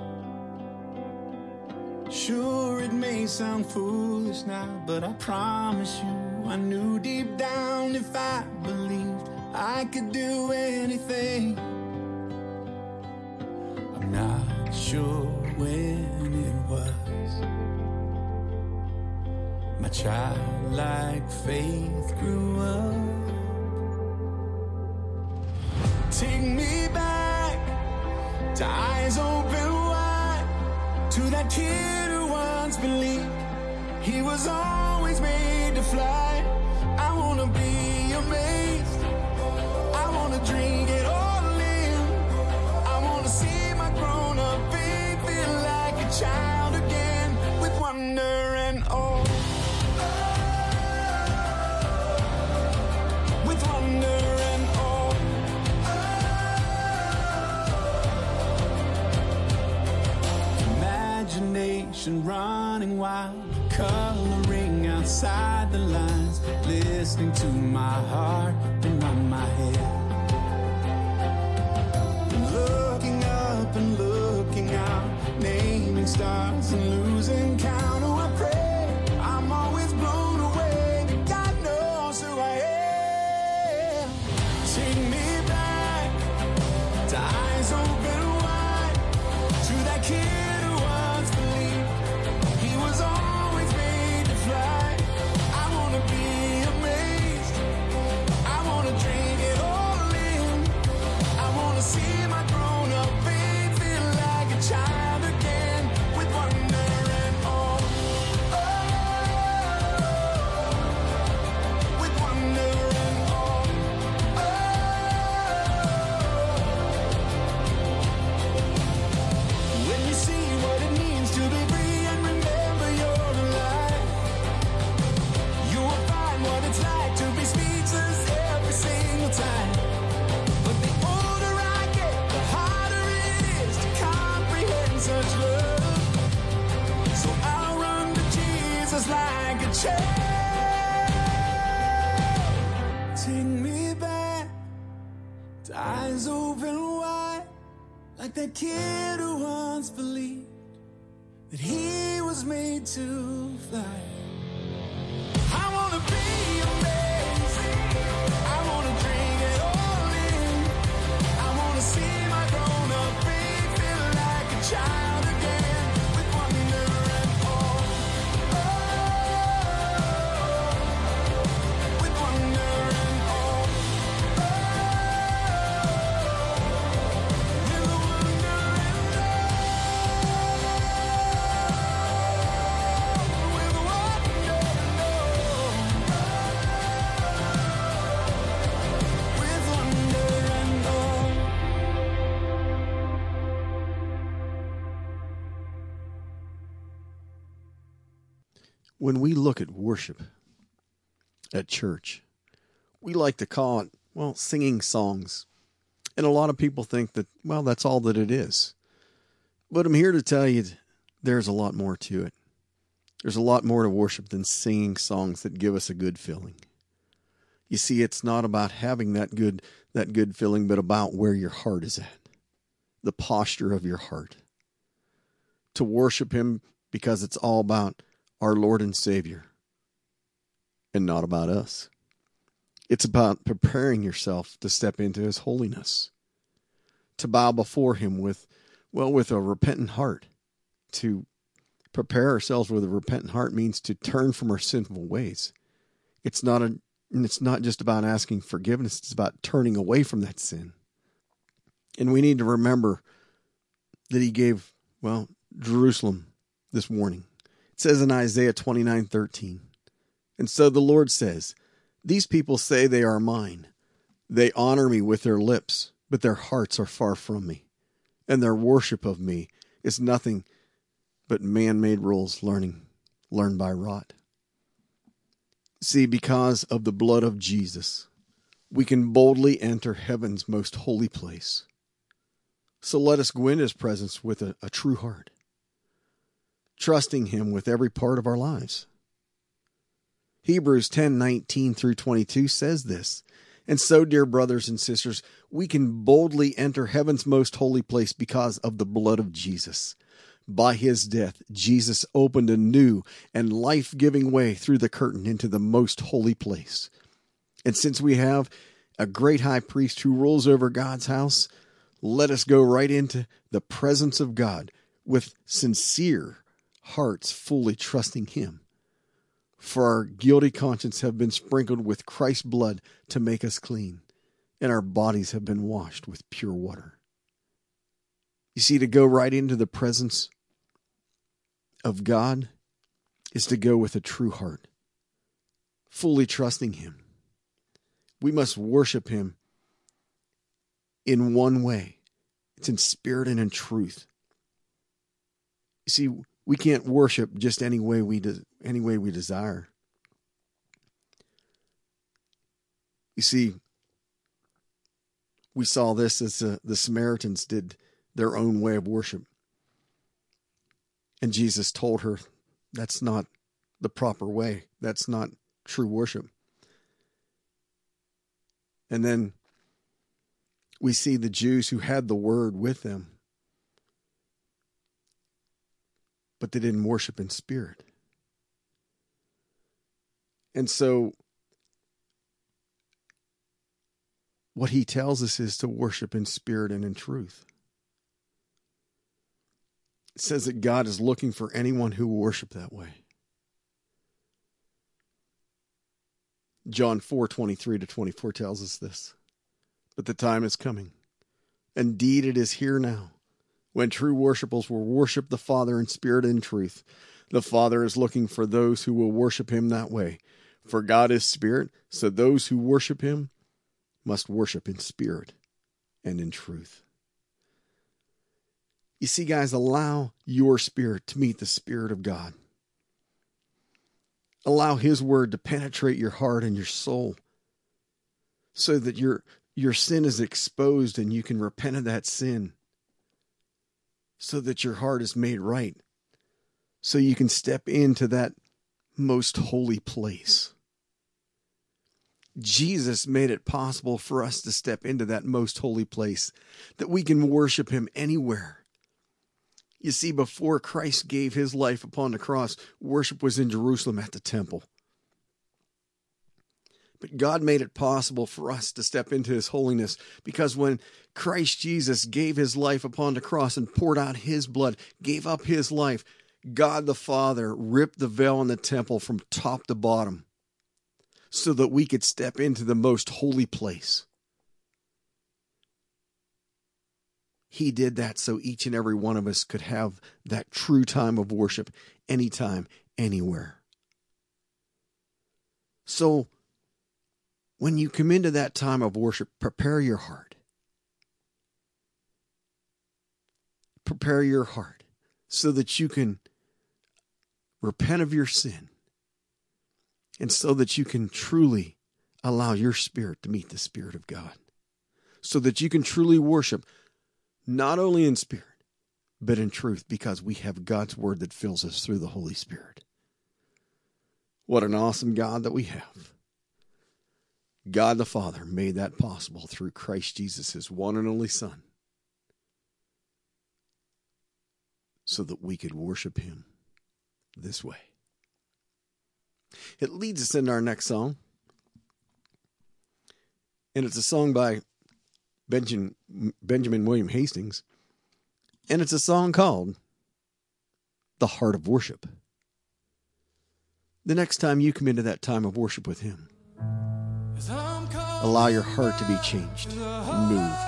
Sure, it may sound foolish now, but I promise you, I knew deep down if I believed I could do anything. I'm not sure when it was. My childlike faith grew up. Take me back to eyes open wide, to that kid who once believed he was always made to fly. I wanna be amazed, I wanna drink it all in. I wanna see my grown-up faith feel like a child again, with wonder and awe. With wonder and awe. Imagination running wild, coloring outside the lines, listening to my heart and on my head. Looking up and looking out, naming stars and losing count. Oh, I pray I'm always blown away that God knows who I am. Take me back to eyes open wide, to that kid who once believed he was always made to fly. I wanna be amazed, I wanna drink it all in. I wanna see my grown-up faith feel like a child again, with wonder and awe. Oh, with wonder and awe. Oh, when you see what it means to be free and remember you're alive, you will find what it's like to be speechless every single time. But the older I get, the harder it is to comprehend such love. So I'll run to Jesus like a child. Take me back to eyes open wide, like that kid who once believed that he was made to fly. I wanna be amazed, I wanna drink it all in. I wanna see my grown-up faith feel like a child again, with wonder and awe. Oh, with wonder and awe. Oh, with wonder and awe. With wonder and awe. With wonder and awe. When we look at worship at church, we like to call it, well, singing songs. And a lot of people think that, well, that's all that it is. But I'm here to tell you there's a lot more to it. There's a lot more to worship than singing songs that give us a good feeling. You see, it's not about having that good feeling, but about where your heart is at, the posture of your heart. To worship Him because it's all about our Lord and Savior and not about us. It's about preparing yourself to step into His holiness, to bow before Him with a repentant heart. To prepare ourselves with a repentant heart means to turn from our sinful ways. It's not And it's not just about asking forgiveness, it's about turning away from that sin. And we need to remember that he gave, Jerusalem this warning. It says in Isaiah 29:13, and so the Lord says, these people say they are mine. They honor me with their lips, but their hearts are far from me. And their worship of me is nothing but man-made rules learned by rote. See, because of the blood of Jesus, we can boldly enter heaven's most holy place. So let us go into his presence with a true heart, trusting him with every part of our lives. Hebrews 10:19 through 22 says this, and so, dear brothers and sisters, we can boldly enter heaven's most holy place because of the blood of Jesus. By his death, Jesus opened a new and life-giving way through the curtain into the most holy place. And since we have a great high priest who rules over God's house, let us go right into the presence of God with sincere hearts, fully trusting him. For our guilty conscience have been sprinkled with Christ's blood to make us clean, and our bodies have been washed with pure water. You see, to go right into the presence of God is to go with a true heart, fully trusting him. We must worship him in one way. It's in spirit and in truth. You see, we can't worship just any way we desire. You see, we saw this as the Samaritans did their own way of worship. And Jesus told her, that's not the proper way. That's not true worship. And then we see the Jews who had the word with them, but they didn't worship in spirit. And so what he tells us is to worship in spirit and in truth. It says that God is looking for anyone who will worship that way. John 4:23-24 tells us this. But the time is coming. Indeed, it is here now, when true worshipers will worship the Father in spirit and truth. The Father is looking for those who will worship him that way. For God is spirit, so those who worship him must worship in spirit and in truth. You see, guys, allow your spirit to meet the Spirit of God. Allow his word to penetrate your heart and your soul so that your sin is exposed and you can repent of that sin, so that your heart is made right, so you can step into that most holy place. Jesus made it possible for us to step into that most holy place, that we can worship him anywhere. You see, before Christ gave his life upon the cross, worship was in Jerusalem at the temple. But God made it possible for us to step into his holiness, because when Christ Jesus gave his life upon the cross and poured out his blood, gave up his life, God the Father ripped the veil in the temple from top to bottom so that we could step into the most holy place. He did that so each and every one of us could have that true time of worship anytime, anywhere. So when you come into that time of worship, prepare your heart. Prepare your heart so that you can repent of your sin and so that you can truly allow your spirit to meet the Spirit of God, so that you can truly worship not only in spirit, but in truth, because we have God's word that fills us through the Holy Spirit. What an awesome God that we have. God the Father made that possible through Christ Jesus, his one and only Son, so that we could worship him this way. It leads us into our next song, and it's a song by Benjamin William Hastings, and it's a song called The Heart of Worship. The next time you come into that time of worship with him, Allow your heart to be changed and moved.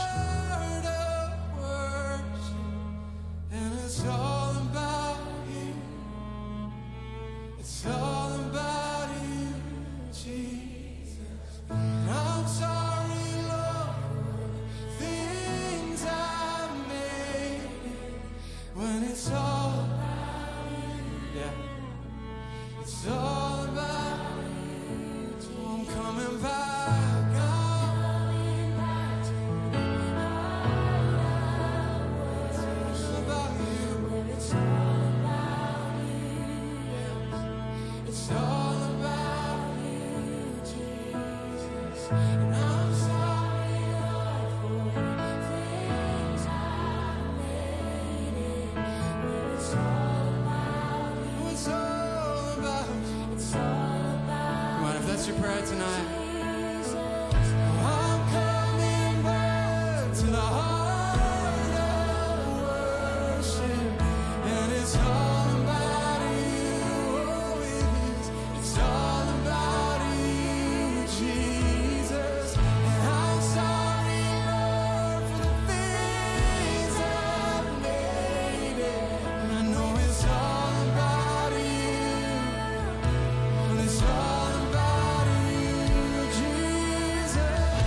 And it's all about you. It's all about you, Jesus. And I'm sorry, Lord, for things I've made when it's all about you. Yeah. It's all about you. I'm coming back. It's all about you, Jesus. And I'm sorry, Lord, for things I made it. But it's all about you. It's all about you. It's all about you. Come on, if that's your prayer tonight. I'm coming back to the heart of worship. And it's all about you. Oh, it is. It's all about you, Jesus. And I'm sorry, Lord, for the things I've made it. And I know it's all about you. And it's all about you, Jesus.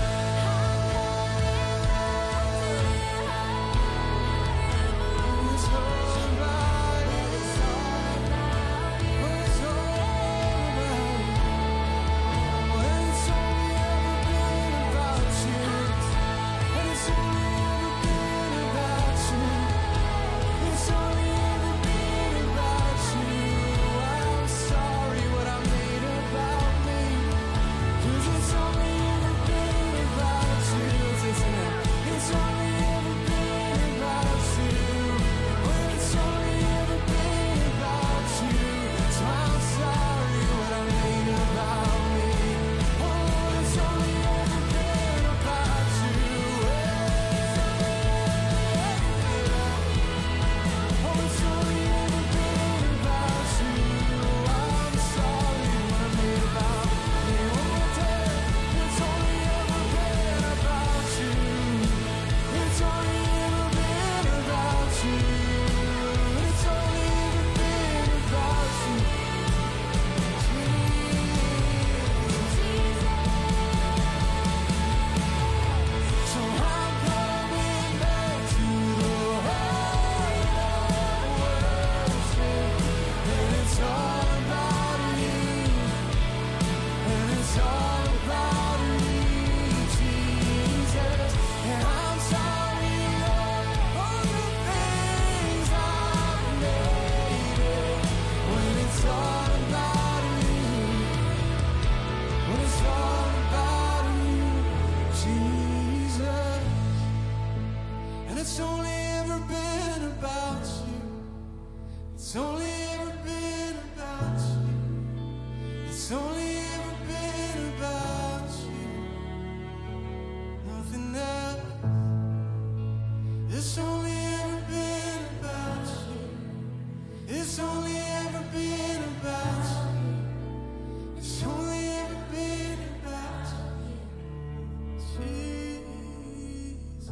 It's all about you. It's all about you. It's all about you. And it's only ever been about you. And it's only ever been about you. It's only ever been about you. I'm sorry what I made about me. 'Cause it's only ever been about you. It's only ever been about you. Well, it's only ever been about you. So I'm sorry what I made about me. Oh, it's only ever been about you. Oh, it's only ever been about you. I'm sorry what I made about me. One more time. It's only ever been about you. It's only ever been about you. It's only ever been about you. So I'm coming back to the heart of worship. And it's all about you. And it's all about you, Jesus. And I'm sorry, Lord, for the things I've made it. When it's all about you. When it's all about you, Jesus. And it's only ever been about you. It's only ever been about you. It's only ever been about you. Nothing else. It's only ever been about you. It's only ever been about you. It's only ever been about you, Jesus.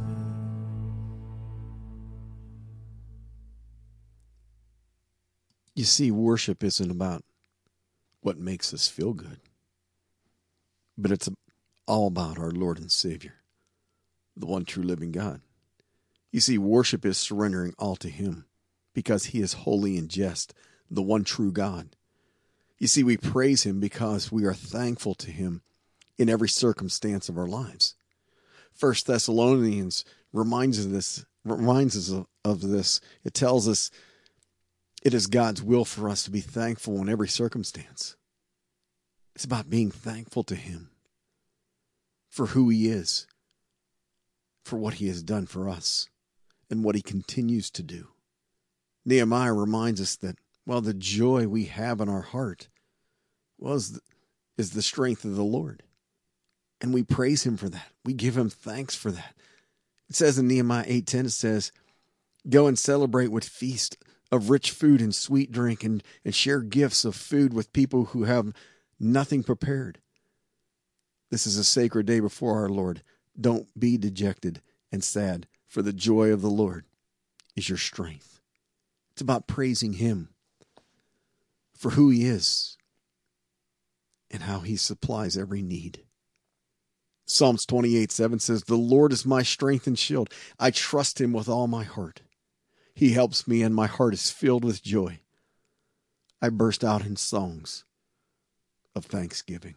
You see, worship isn't about what makes us feel good, but it's all about our Lord and Savior, the one true living God. You see, worship is surrendering all to Him because He is holy and just, the one true God. You see, we praise Him because we are thankful to Him in every circumstance of our lives. 1 Thessalonians reminds us of this. It tells us it is God's will for us to be thankful in every circumstance. It's about being thankful to Him for who He is, for what He has done for us, and what He continues to do. Nehemiah reminds us that, well, the joy we have in our heart is the strength of the Lord. And we praise Him for that. We give Him thanks for that. It says in Nehemiah 8:10, it says, go and celebrate with feast of rich food and sweet drink, and share gifts of food with people who have nothing prepared. This is a sacred day before our Lord. Don't be dejected and sad, for the joy of the Lord is your strength. It's about praising Him for who He is and how He supplies every need. Psalms 28:7 says, "The Lord is my strength and shield. I trust Him with all my heart. He helps me, and my heart is filled with joy. I burst out in songs of thanksgiving."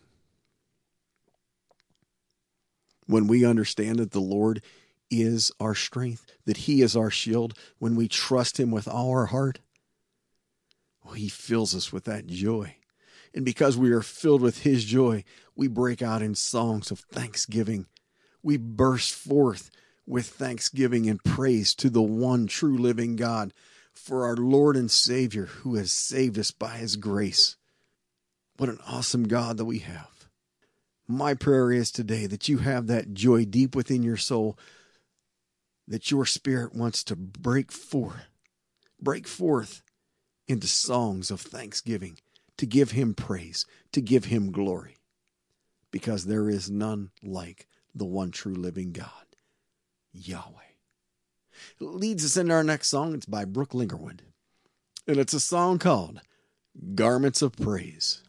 When we understand that the Lord is our strength, that He is our shield, when we trust Him with all our heart, well, He fills us with that joy. And because we are filled with His joy, we break out in songs of thanksgiving. We burst forth with thanksgiving and praise to the one true living God for our Lord and Savior who has saved us by His grace. What an awesome God that we have. My prayer is today that you have that joy deep within your soul, that your spirit wants to break forth into songs of thanksgiving, to give Him praise, to give Him glory, because there is none like the one true living God, Yahweh. It leads us into our next song. It's by Brooke Lingerwood, and it's a song called Garments of Praise.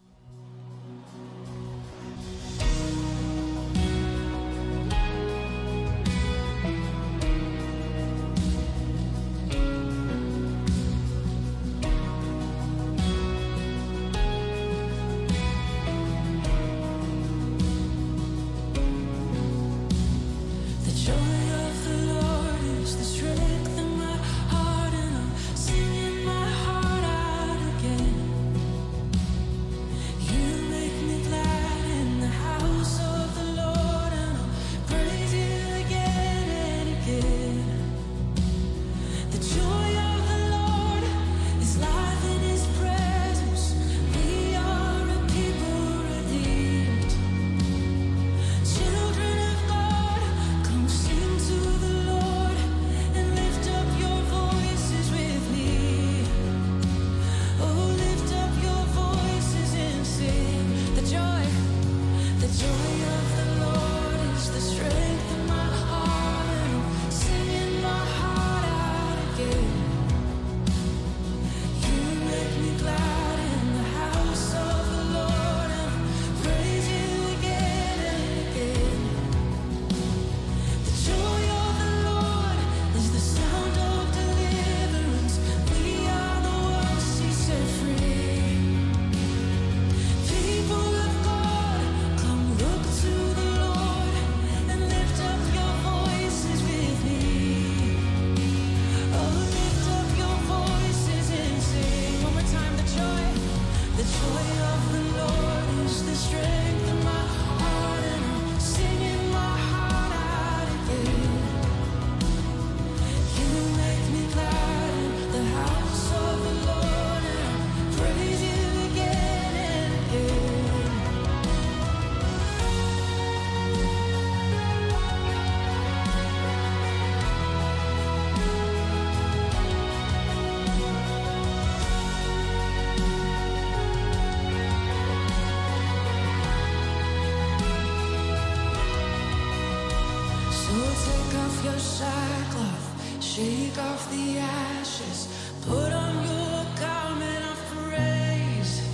Your sackcloth, shake off the ashes, put on your garment of praise.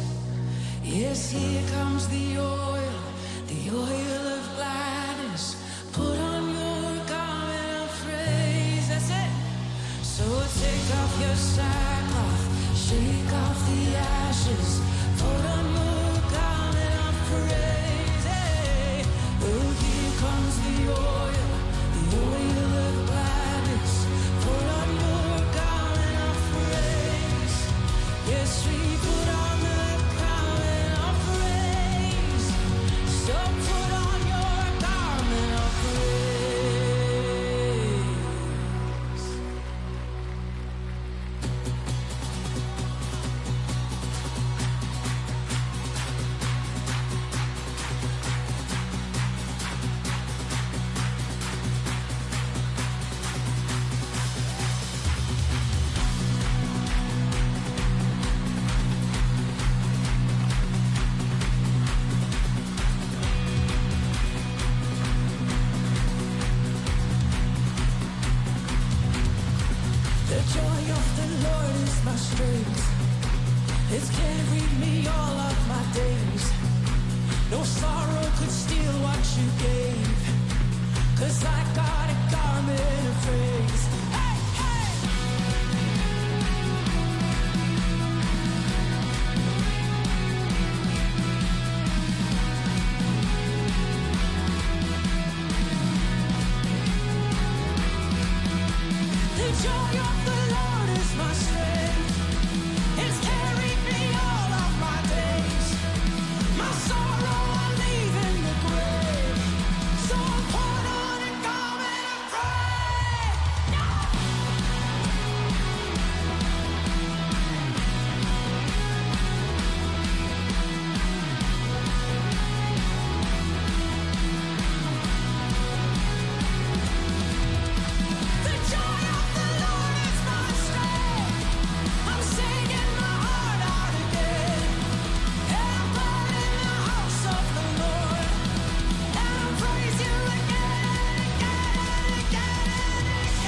Yes, here comes the oil of gladness. Put on your garment of praise. That's it. So take off your sackcloth, shake off the ashes, put on your garment of praise. Hey. Oh, here comes the oil of gladness. Put on your garment of praise. Yes, we put on the garment of praise. So put on your garment of praise. is my strength. It's carried me all of my days. No sorrow could steal what you gave. 'Cause I got a garment of praise. Hey, hey! The joy of the Lord is my strength. It's carried me all of my days. My sorrow I leave in the grave. So I put on a garment of praise. The joy of the Lord is my strength. I'm singing my heart out again. And I'm glad in the house of the Lord. And I'll praise you again, again, again,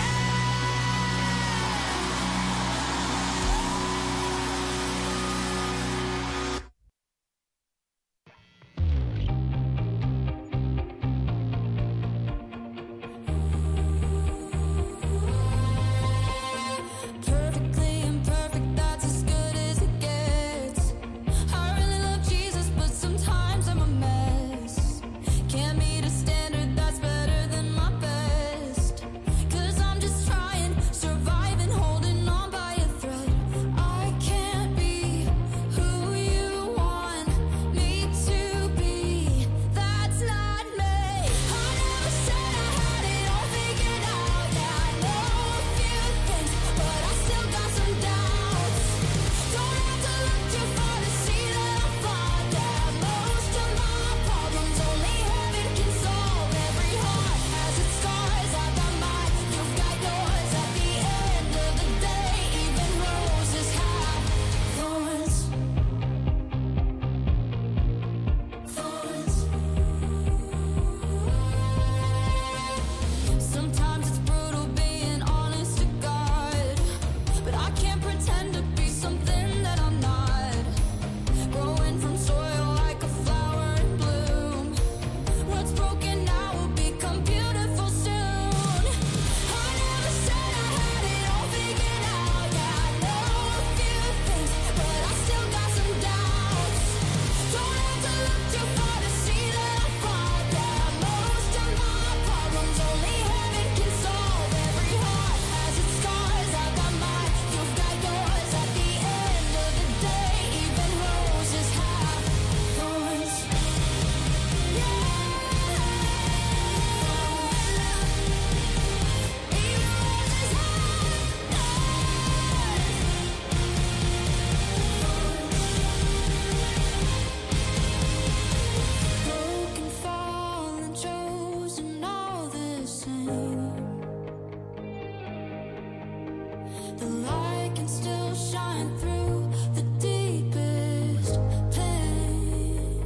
perfectly imperfect, that's as good as it gets. I really love Jesus, but sometimes I'm a mess. Can't meet a standard that's better than my best. 'Cause I'm just trying, surviving, holding on by a thread. I can't be who you want me to be. That's not me. I never said I had it all figured out. Yeah, I know a few things, but I still got some doubts. Don't have to look too far to see that I'm flawed. Yeah, most of my problems only heaven can solve. Every heart has its scars. I got mine, you've got yours. At the end of the day, even roses have thorns. Sometimes it's brutal being honest to God, but I can't pretend to be something that I'm not. Growing from soil like a flower in bloom. What's broken now will become beautiful soon. I never said I had it all figured out. Yeah, I know a few things, but I still got some doubts. Don't have to look too far to see that I'm flawed. Yeah, most of my problems only heaven can solve. Every heart has its scars. I got mine, you've got yours. At the end of the day, even roses have thorns. Broken, fallen, chosen, all the same. The light can still shine through the deepest pain.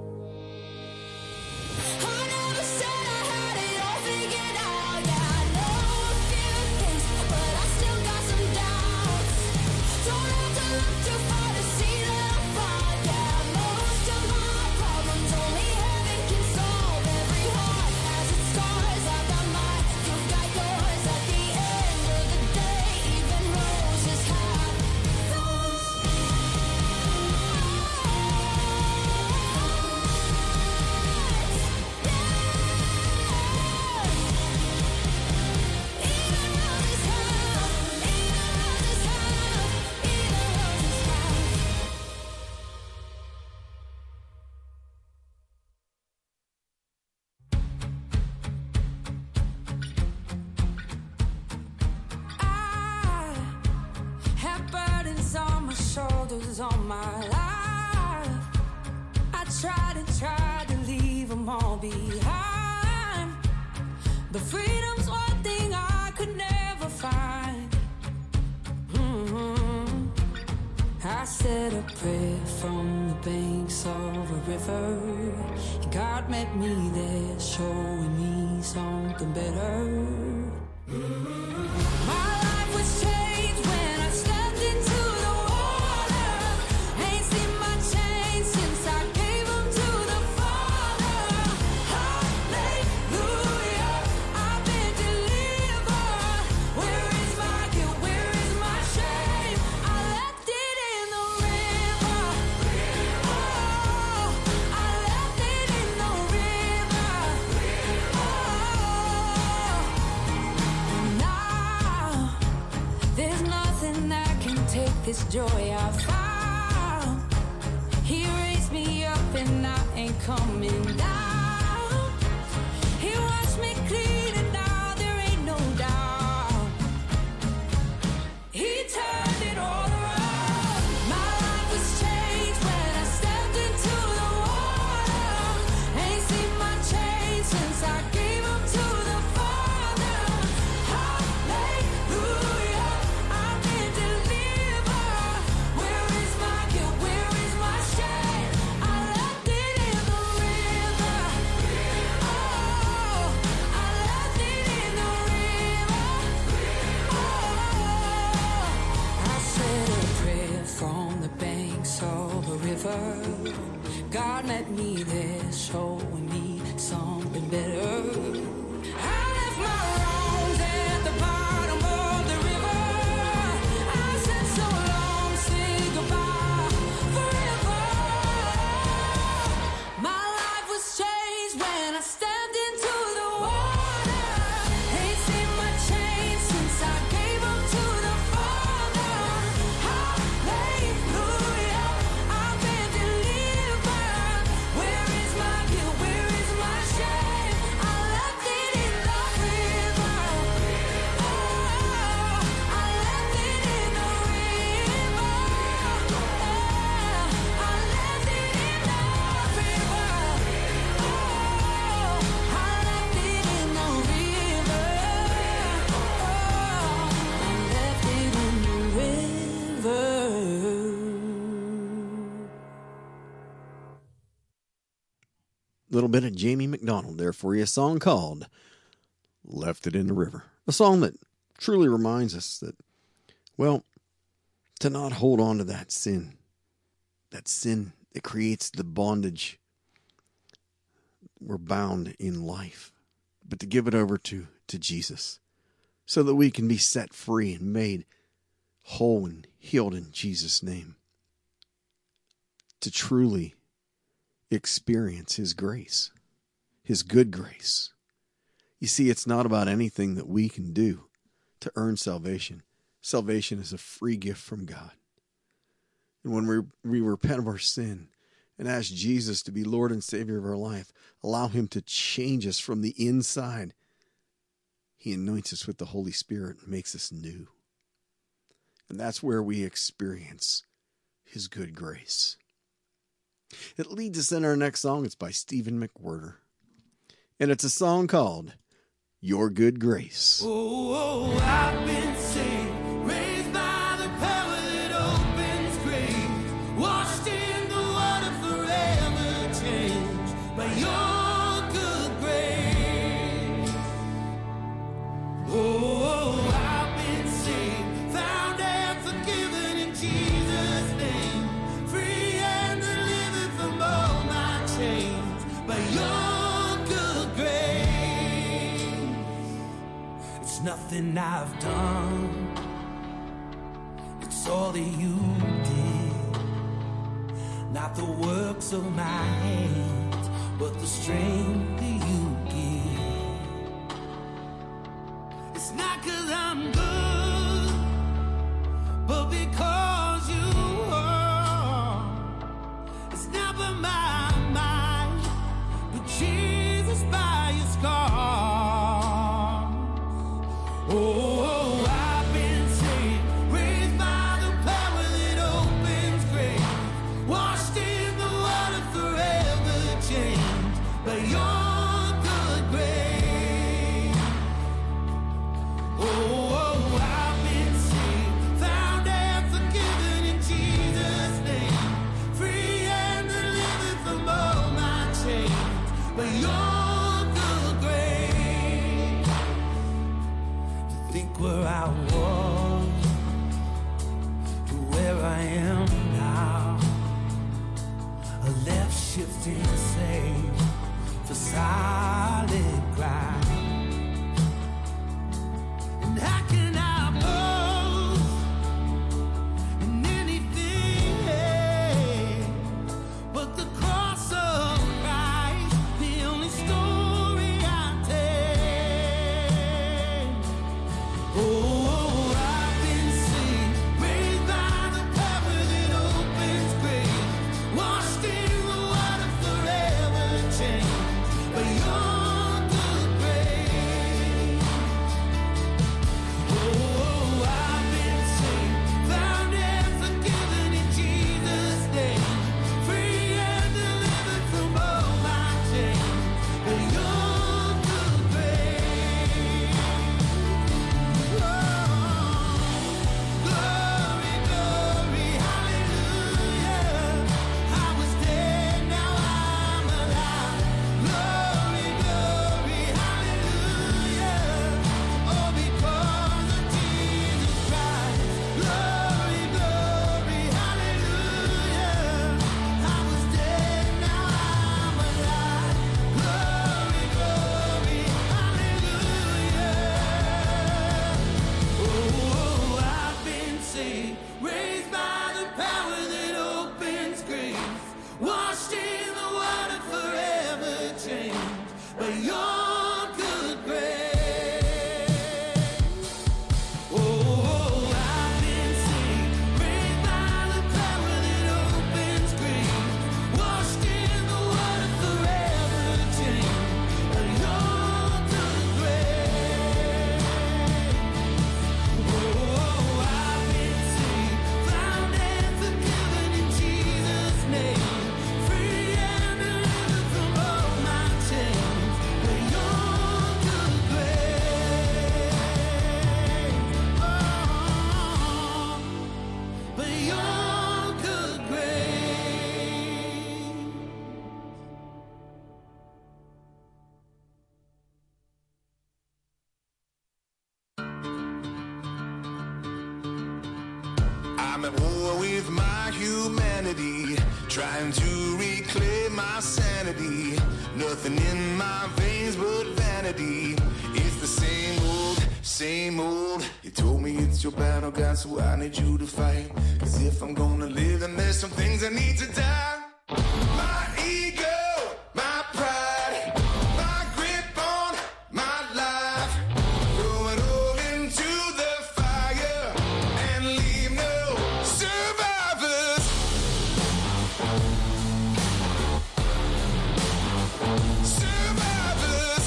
I never said I had it all figured out. Yeah, I know a few things, but I still got some doubts. Don't have to look too far to see that I'm flawed. Yeah, most of my problems only heaven can solve. Every heart has its scars. I got mine, you've got yours. At the end of the day, even roses have thorns. I have burdens on my shoulders all my life. I tried to leave them all behind. But freedom's one thing I could never find. I said a prayer from the banks of a river. And God met me there, showing me something better. My life was changed when I stepped into coming down. He washed me clean and now there ain't no doubt. He turned it all around. My life was changed when I stepped into the water. Ain't seen my change since I gave up to the Father. Hallelujah, I've been delivered. Where is my guilt? Where is my shame? I left it in the river. Oh, I left it in the river. Oh, I said a prayer from the banks of a river. God met me there, showing me something better. I left my wrongs at the bottom of the river. I said so long, say goodbye forever. My life was changed when I stepped into the water. Ain't seen my change since I gave up to the Father. Hallelujah, I've been delivered. Where is my guilt? Where is my shame? I left it in the river. Oh, I left it in the river. I left it in the river. Oh, I left it in the river. Oh, I left it in the river. Little bit of Jamie McDonald there for you. A song called Left It in the River. A song that truly reminds us that, well, to not hold on to that sin that creates the bondage we're bound in life, but to give it over to Jesus so that we can be set free and made whole and healed in Jesus' name. To truly experience His grace, His good grace. You see, it's not about anything that we can do to earn salvation. Salvation is a free gift from God. And when we repent of our sin and ask Jesus to be Lord and Savior of our life, allow Him to change us from the inside, He anoints us with the Holy Spirit and makes us new. And that's where we experience His good grace. It leads us in our next song. It's by Stephen McWhirter. And it's a song called Your Good Grace. Oh, I've been saved, raised by the power that opens graves, washed in the water forever changed by your good grace. Oh, I've been saved, found and forgiven in Jesus' name, free and delivered from all my chains by your good grace. It's nothing I've done, it's all that you did. Not the works of my hands, but the strength that you give. It's not 'cause I'm good, but because you are. It's not by my might, but Jesus by your scars. Oh, I've been saved, raised by the power that opens graves, washed in the water forever changed by your good grace. Oh, I've been saved, found and forgiven in Jesus' name, free and delivered from all my chains by your good grace. Think where I was to where I am now. I left shifting safe for solid ground. And how can I boast in anything but the cross of Christ, the only story I tell? Oh, I'm at war with my humanity, trying to reclaim my sanity. Nothing in my veins but vanity. It's the same old, same old. You told me it's your battle, God, so I need you to fight. Cause if I'm gonna live, then there's some things I need to die. My ego, my pride, my grip on my life. Throw it all into the fire and leave no survivors. Survivors.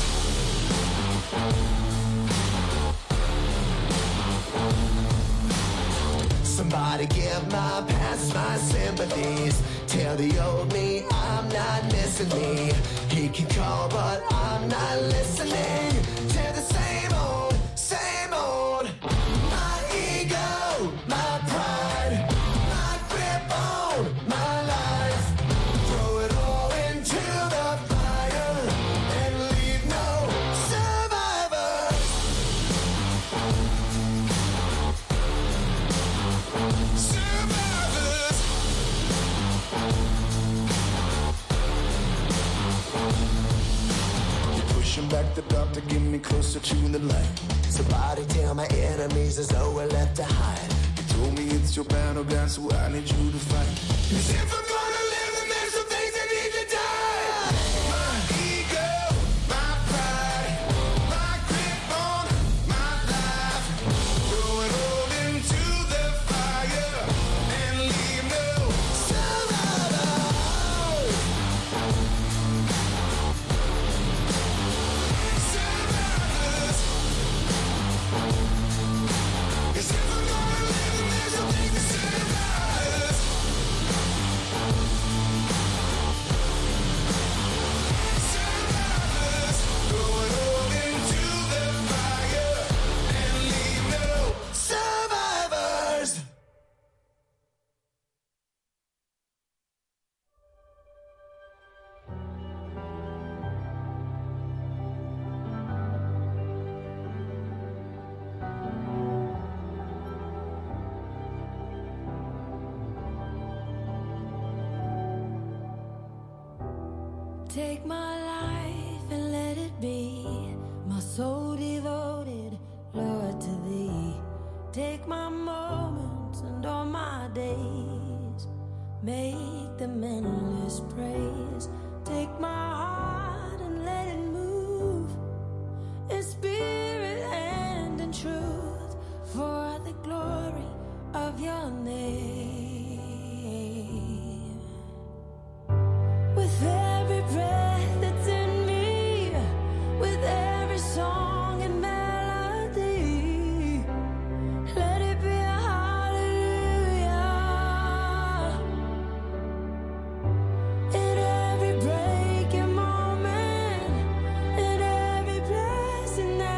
Somebody give my past my sympathies. Tell the old me I'm not missing me. He can call, but I'm not listening to the same old, same old. My ego, my pride, my grip on my life. Throw it all into the fire and leave no survivors. Survivors. You're pushing back the dark to get me closer to the light. Somebody tell my enemies there's nowhere left to hide. You told me it's your battle, God, so I need you to fight. 'Cause if I'm gonna live, then there's some things that need to die. My ego, my pride, my grip on my life. Throw it all into the fire and leave no survivors. Survivors. 'Cause if I'm gonna live, then there's some things to survivors. Survivors. Throw it all into the fire and leave no survivors. Take my life and let it be my soul devoted, Lord, to thee. Take my moments and all my days, make them endless praise. Take my heart and let it move in spirit and in truth for the glory of your name. With every breath that's in me, with every song and melody, let it be a hallelujah. In every breaking moment, in every blessing that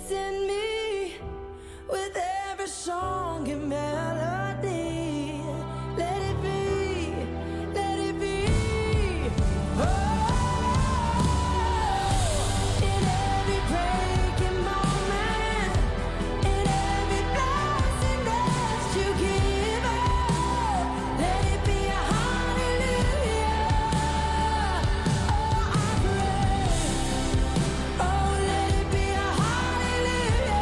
in me with every song and melody. Let it be, let it be. Oh, in every breaking moment, in every blessing that you give us, let it be a hallelujah. Oh, I pray. Oh, let it be a hallelujah.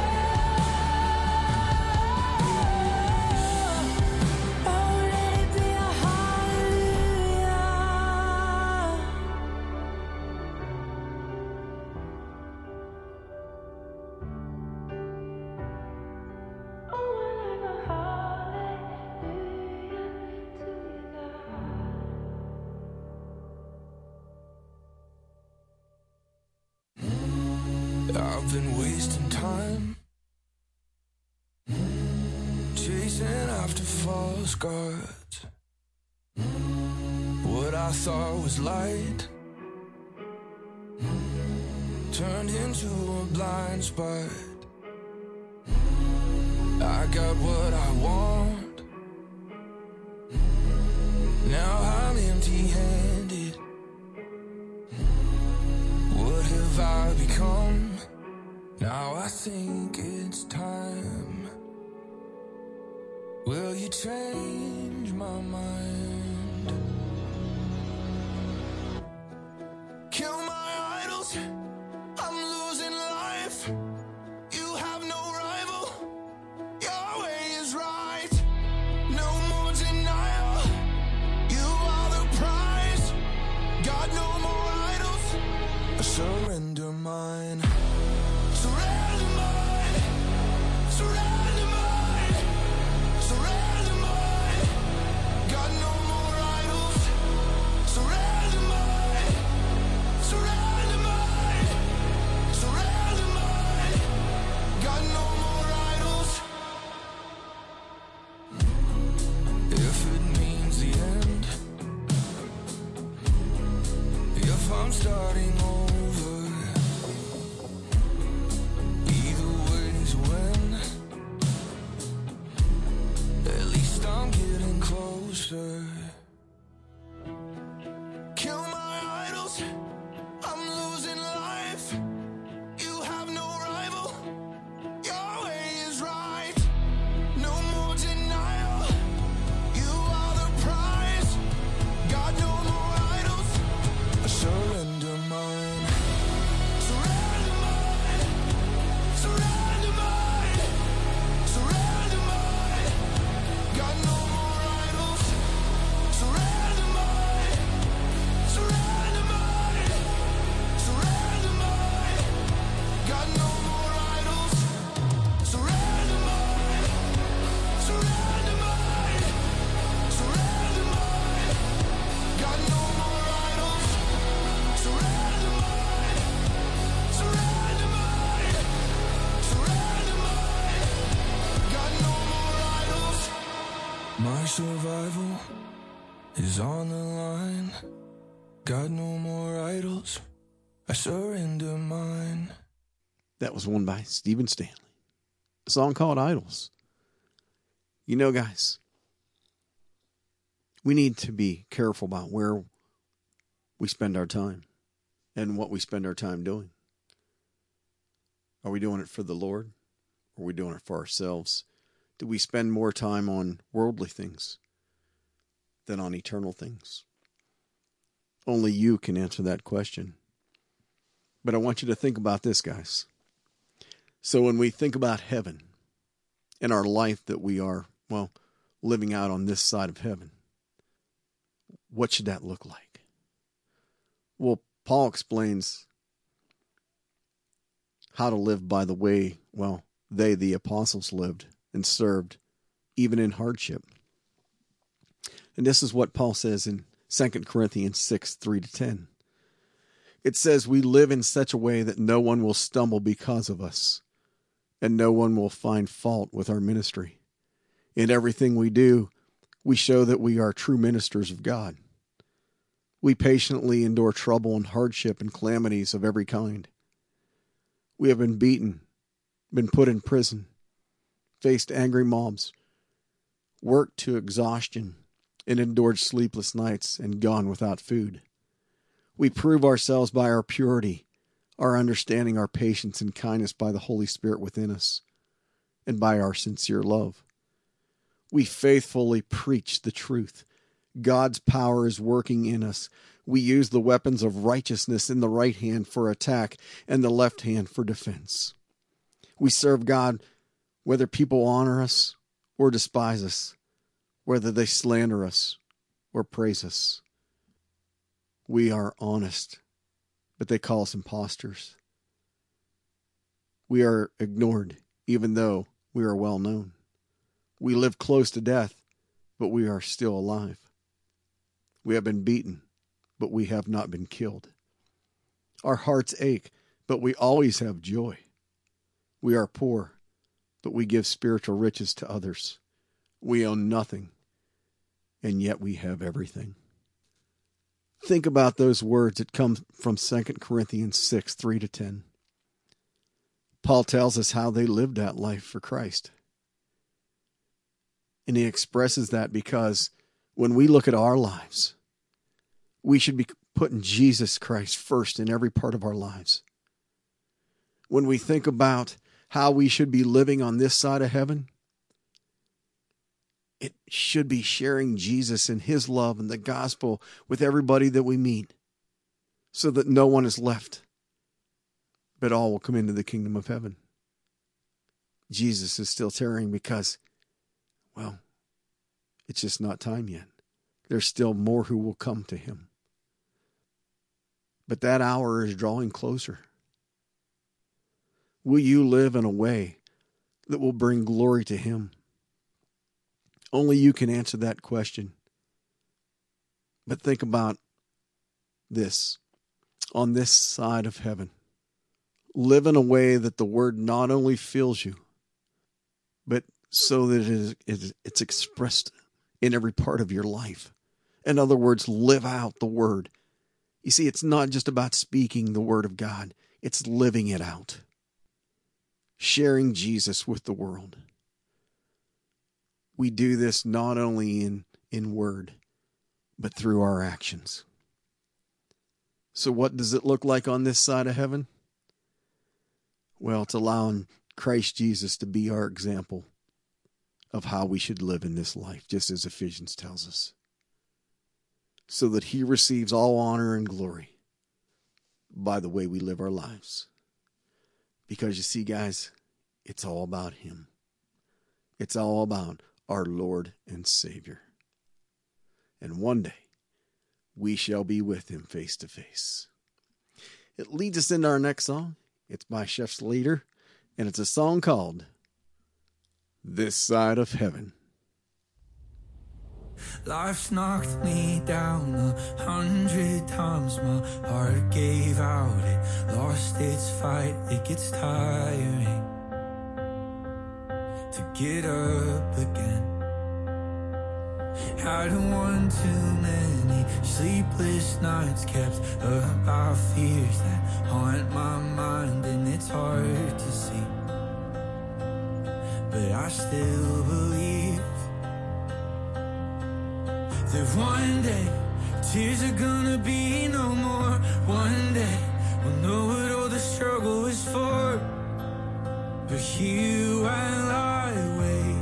Oh, let it be a hallelujah. Oh, like a hallelujah to you, God. I've been wasting time chasing after false gods. What I thought was light turned into a blind spot. I got what I want. Now I'm empty-handed. What have I become? Now I think it's time. Will you change my mind? Kill my idols, I'm losing life. You have no rival, your way is right. No more denial, you are the prize. Got no more idols, I surrender mine. Surrender mine, surrender mine, surrender mine. Got no more idols, surrender mine, surrender mine, surrender mine. Got no more idols. If it means the end, if I'm starting over, either way's win. At least I'm getting closer. Kill my idols, I'm losing life. You have no rival, your way is right. No more denial, you are the prize. Got no more idols, I surrender mine. Surrender mine, surrender mine, surrender mine. Got no more idols, surrender mine, surrender mine, surrender mine. Got no more idols, surrender mine, surrender mine, surrender mine. Got no more idols, surrender mine, surrender mine, surrender mine. Got no more idols. My survival is on the line. Got no more idols, I surrender mine. That was one by Stephen Stanley. A song called Idols. You know, guys, we need to be careful about where we spend our time and what we spend our time doing. Are we doing it for the Lord? Or are we doing it for ourselves? Do we spend more time on worldly things than on eternal things? Only you can answer that question. But I want you to think about this, guys. So when we think about heaven and our life that we are, well, living out on this side of heaven, what should that look like? Well, Paul explains how to live by the way, well, they, the apostles, lived and served, even in hardship. And this is what Paul says in 2 Corinthians 6, 3-10. It says, we live in such a way that no one will stumble because of us, and no one will find fault with our ministry. In everything we do, we show that we are true ministers of God. We patiently endure trouble and hardship and calamities of every kind. We have been beaten, been put in prison, faced angry mobs, worked to exhaustion, and endured sleepless nights and gone without food. We prove ourselves by our purity, our understanding, our patience, and kindness by the Holy Spirit within us, and by our sincere love. We faithfully preach the truth. God's power is working in us. We use the weapons of righteousness in the right hand for attack and the left hand for defense. We serve God whether people honor us or despise us, whether they slander us or praise us. We are honest, but they call us imposters. We are ignored, even though we are well known. We live close to death, but we are still alive. We have been beaten, but we have not been killed. Our hearts ache, but we always have joy. We are poor, but we give spiritual riches to others. We own nothing, and yet we have everything. Think about those words that come from 2 Corinthians 6, 3-10. Paul tells us how they lived that life for Christ. And he expresses that because when we look at our lives, we should be putting Jesus Christ first in every part of our lives. When we think about how we should be living on this side of heaven, it should be sharing Jesus and his love and the gospel with everybody that we meet so that no one is left, but all will come into the kingdom of heaven. Jesus is still tarrying because, well, it's just not time yet. There's still more who will come to him. But that hour is drawing closer. Will you live in a way that will bring glory to him? Only you can answer that question. But think about this. On this side of heaven, live in a way that the word not only fills you, but so that it's expressed in every part of your life. In other words, live out the word. You see, it's not just about speaking the word of God. It's living it out. Sharing Jesus with the world. We do this not only in word, but through our actions. So what does it look like on this side of heaven? Well, it's allowing Christ Jesus to be our example of how we should live in this life, just as Ephesians tells us, so that he receives all honor and glory by the way we live our lives. Because you see, guys, it's all about him. It's all about our Lord and Savior. And one day, we shall be with him face to face. It leads us into our next song. It's by Chef's Leader, and it's a song called This Side of Heaven. Life's knocked me down 100 times. My heart gave out, it lost its fight. It gets tiring to get up again. Had one too many sleepless nights, kept up by fears that haunt my mind, and it's hard to see, but I still believe that one day tears are gonna be no more. One day we'll know what all the struggle is for. But here while I wait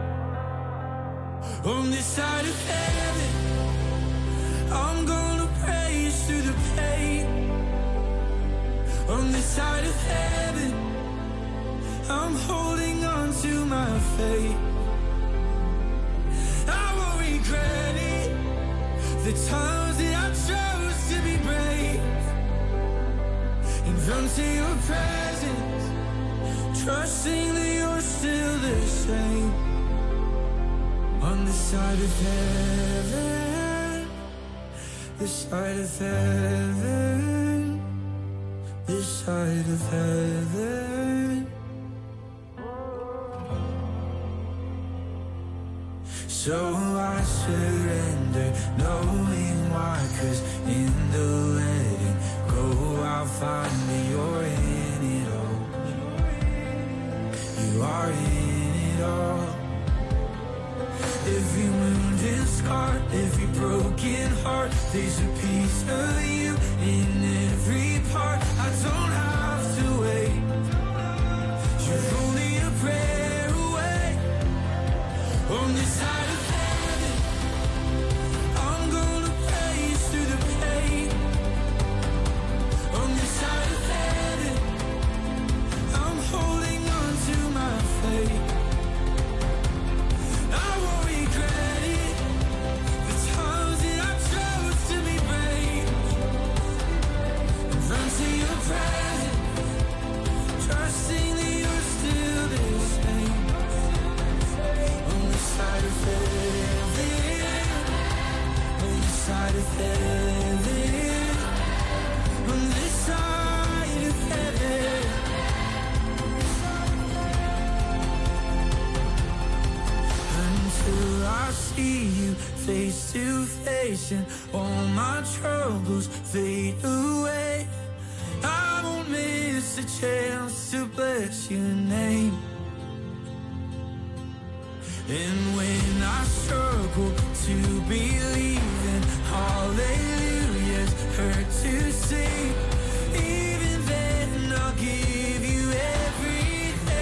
on this side of heaven, I'm gonna praise through the pain. On this side of heaven, I'm holding on to my faith. I won't regret it, the times that I chose to be brave and run to your presence, trusting that you're still the same. On the side of heaven, this side of heaven, this side of heaven. So I surrender, knowing why, 'cause in the letting go I'll find that you're in it all. There's a piece of you in every part. I don't have to wait. You're only a prayer away. On this side of heaven, I'm gonna praise through the pain. On this side of heaven, I'm holding on to my faith. I won't regret it. The times that I chose to be brave. Run to your presence, trusting that you're still the same. On the side of heaven, on the side of heaven, on this side of heaven. Until I see you face to face and all my troubles fade away, I won't miss a chance to bless your name. And when I struggle to believe in hallelujahs hurt to sing, even then I'll give you everything.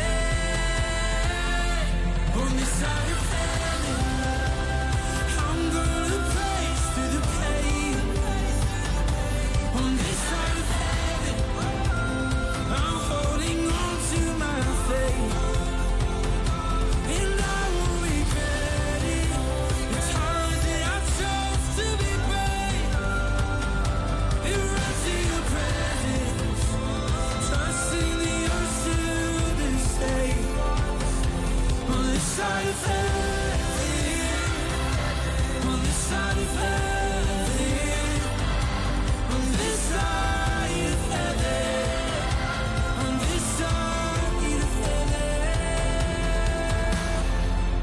On this side of heaven, I'm gonna praise through the pain. On this side of heaven, I'm holding on to my faith. And I won't regret it. The times that I chose to be brave. And run to your presence, trusting that you're still the same. On this side of heaven, on this side of heaven, on this side of heaven, on this side of heaven.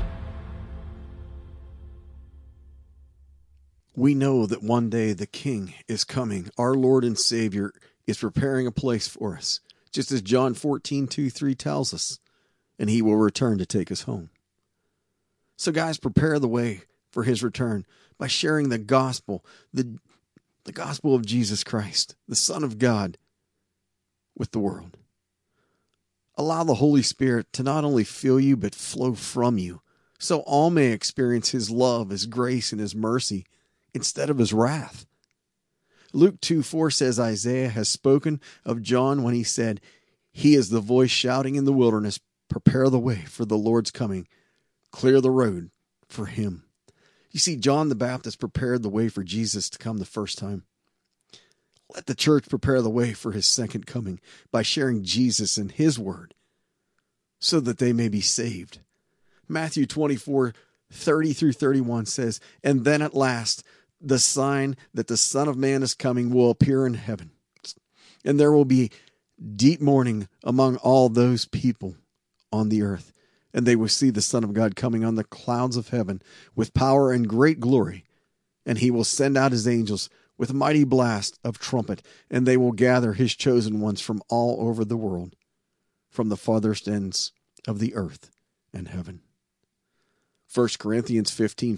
We know that one day the King is coming. Our Lord and Savior is preparing a place for us, just as John 14:2-3 tells us, and he will return to take us home. So guys, prepare the way for his return by sharing the gospel, the gospel of Jesus Christ, the Son of God, with the world. Allow the Holy Spirit to not only fill you, but flow from you, so all may experience his love, his grace, and his mercy instead of his wrath. Luke 2:4 says Isaiah has spoken of John when he said, "He is the voice shouting in the wilderness, prepare the way for the Lord's coming, clear the road for him." You see, John the Baptist prepared the way for Jesus to come the first time. Let the church prepare the way for his second coming by sharing Jesus and his word so that they may be saved. Matthew 24:30-31 says, "And then at last, the sign that the Son of Man is coming will appear in heaven. And there will be deep mourning among all those people on the earth. And they will see the Son of God coming on the clouds of heaven with power and great glory. And he will send out his angels with a mighty blast of trumpet, and they will gather his chosen ones from all over the world, from the farthest ends of the earth and heaven." 1 Corinthians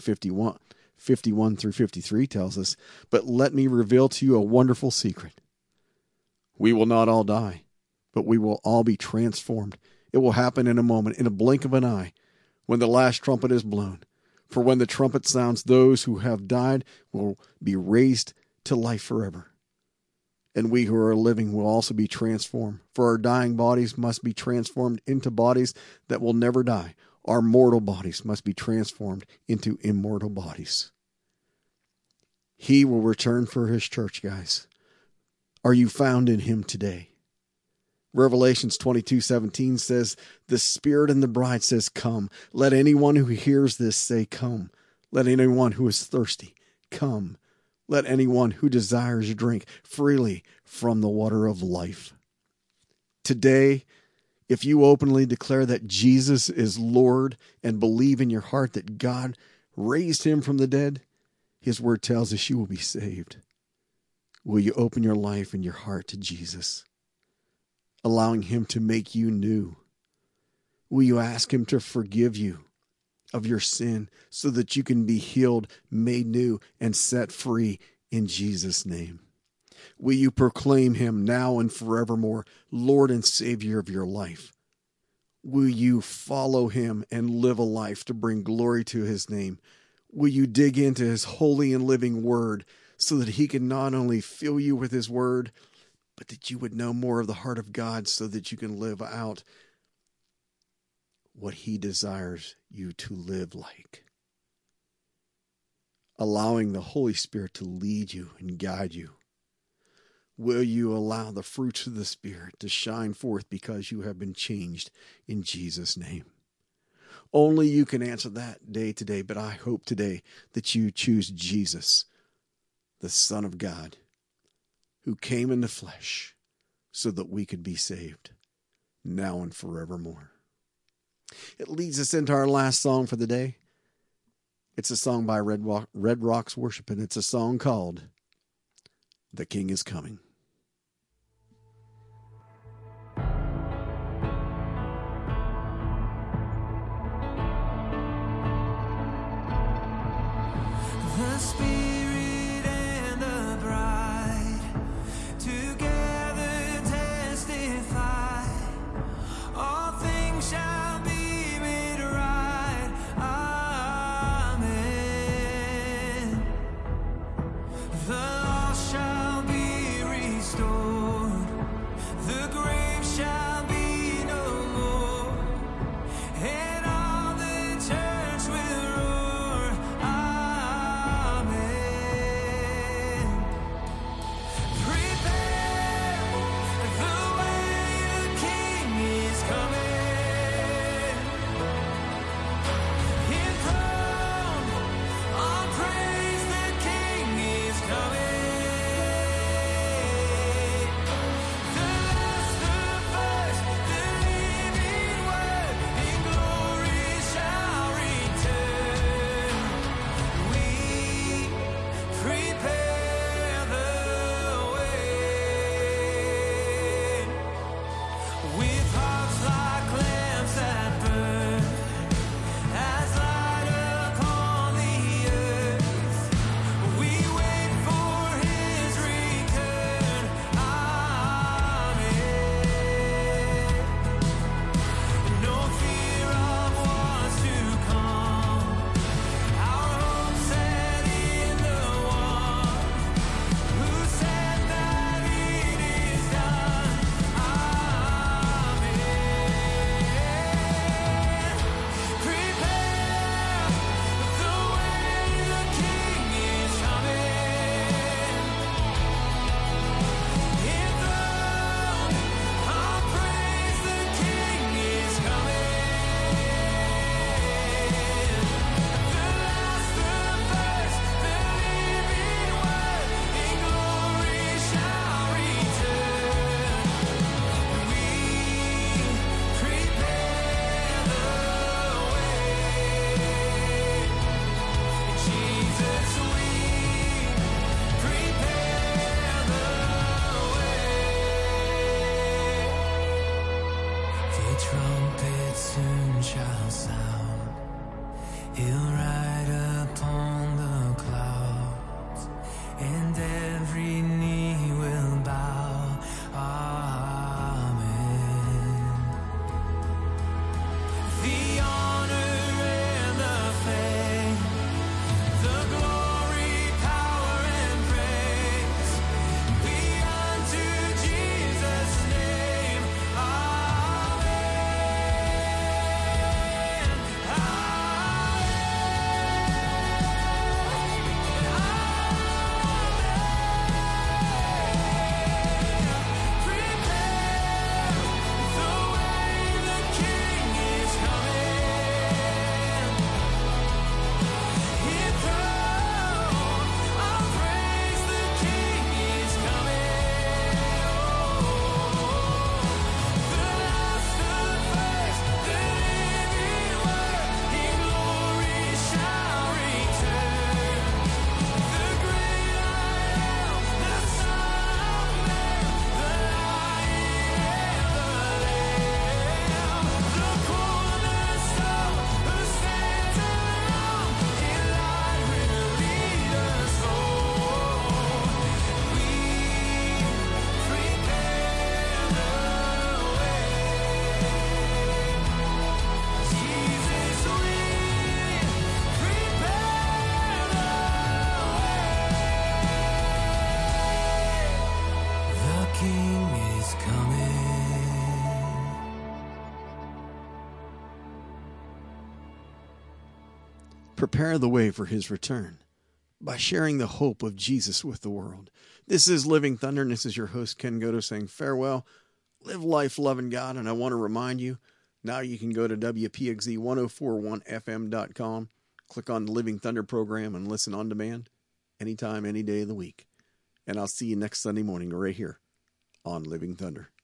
15:51-53 tells us, "But let me reveal to you a wonderful secret. We will not all die, but we will all be transformed. It will happen in a moment, in a blink of an eye, when the last trumpet is blown. For when the trumpet sounds, those who have died will be raised to life forever. And we who are living will also be transformed. For our dying bodies must be transformed into bodies that will never die. Our mortal bodies must be transformed into immortal bodies." He will return for his church, guys. Are you found in him today? Revelations 22:17 says, "The Spirit and the bride says, 'Come.' Let anyone who hears this say, 'Come.' Let anyone who is thirsty come. Let anyone who desires drink freely from the water of life." Today, if you openly declare that Jesus is Lord and believe in your heart that God raised him from the dead, his word tells us you will be saved. Will you open your life and your heart to Jesus, allowing him to make you new? Will you ask him to forgive you of your sin so that you can be healed, made new, and set free in Jesus' name. Will you proclaim him now and forevermore, Lord and Savior of your life? Will you follow him and live a life to bring glory to his name? Will you dig into his holy and living word so that he can not only fill you with his word, but that you would know more of the heart of God so that you can live out what he desires you to live like? Allowing the Holy Spirit to lead you and guide you. Will you allow the fruits of the Spirit to shine forth because you have been changed in Jesus' name? Only you can answer that day to day, but I hope today that you choose Jesus, the Son of God, who came in the flesh so that we could be saved now and forevermore. It leads us into our last song for the day. It's a song by Red Rocks Worship, and it's a song called The King is Coming. The Spirit and the bride together testify, all things shall be made right. Amen. The lost shall be restored, the grave shall be no more, and all the church will roar. Amen. Prepare the way, the King is coming. Enthroned on praise, the King is coming. The last, the first, the living word in glory shall return. We prepare the way with hearts like lamps that burn as light upon the earth. We wait for his return. Amen. No fear of what's to come. Our hope set in the one who said that it is done. Amen. Prepare the way, the King is coming. Enthroned on praise, the King is coming. The last, the first, the living word in glory shall return. We prepare the way. Jesus, we prepare the way. The trumpet soon shall sound. He'll ride upon the clouds, and every knee will bow. Amen. The honor and the fame, the glory, power, and praise be unto Jesus' name. Amen. Amen. prepare the way for his return by sharing the hope of Jesus with the world. This is Living Thunder, and this is your host, Ken Goto, saying farewell. Live life loving God, and I want to remind you, now you can go to WPXZ1041FM.com, click on the Living Thunder program, and listen on demand anytime, any day of the week. And I'll see you next Sunday morning right here on Living Thunder.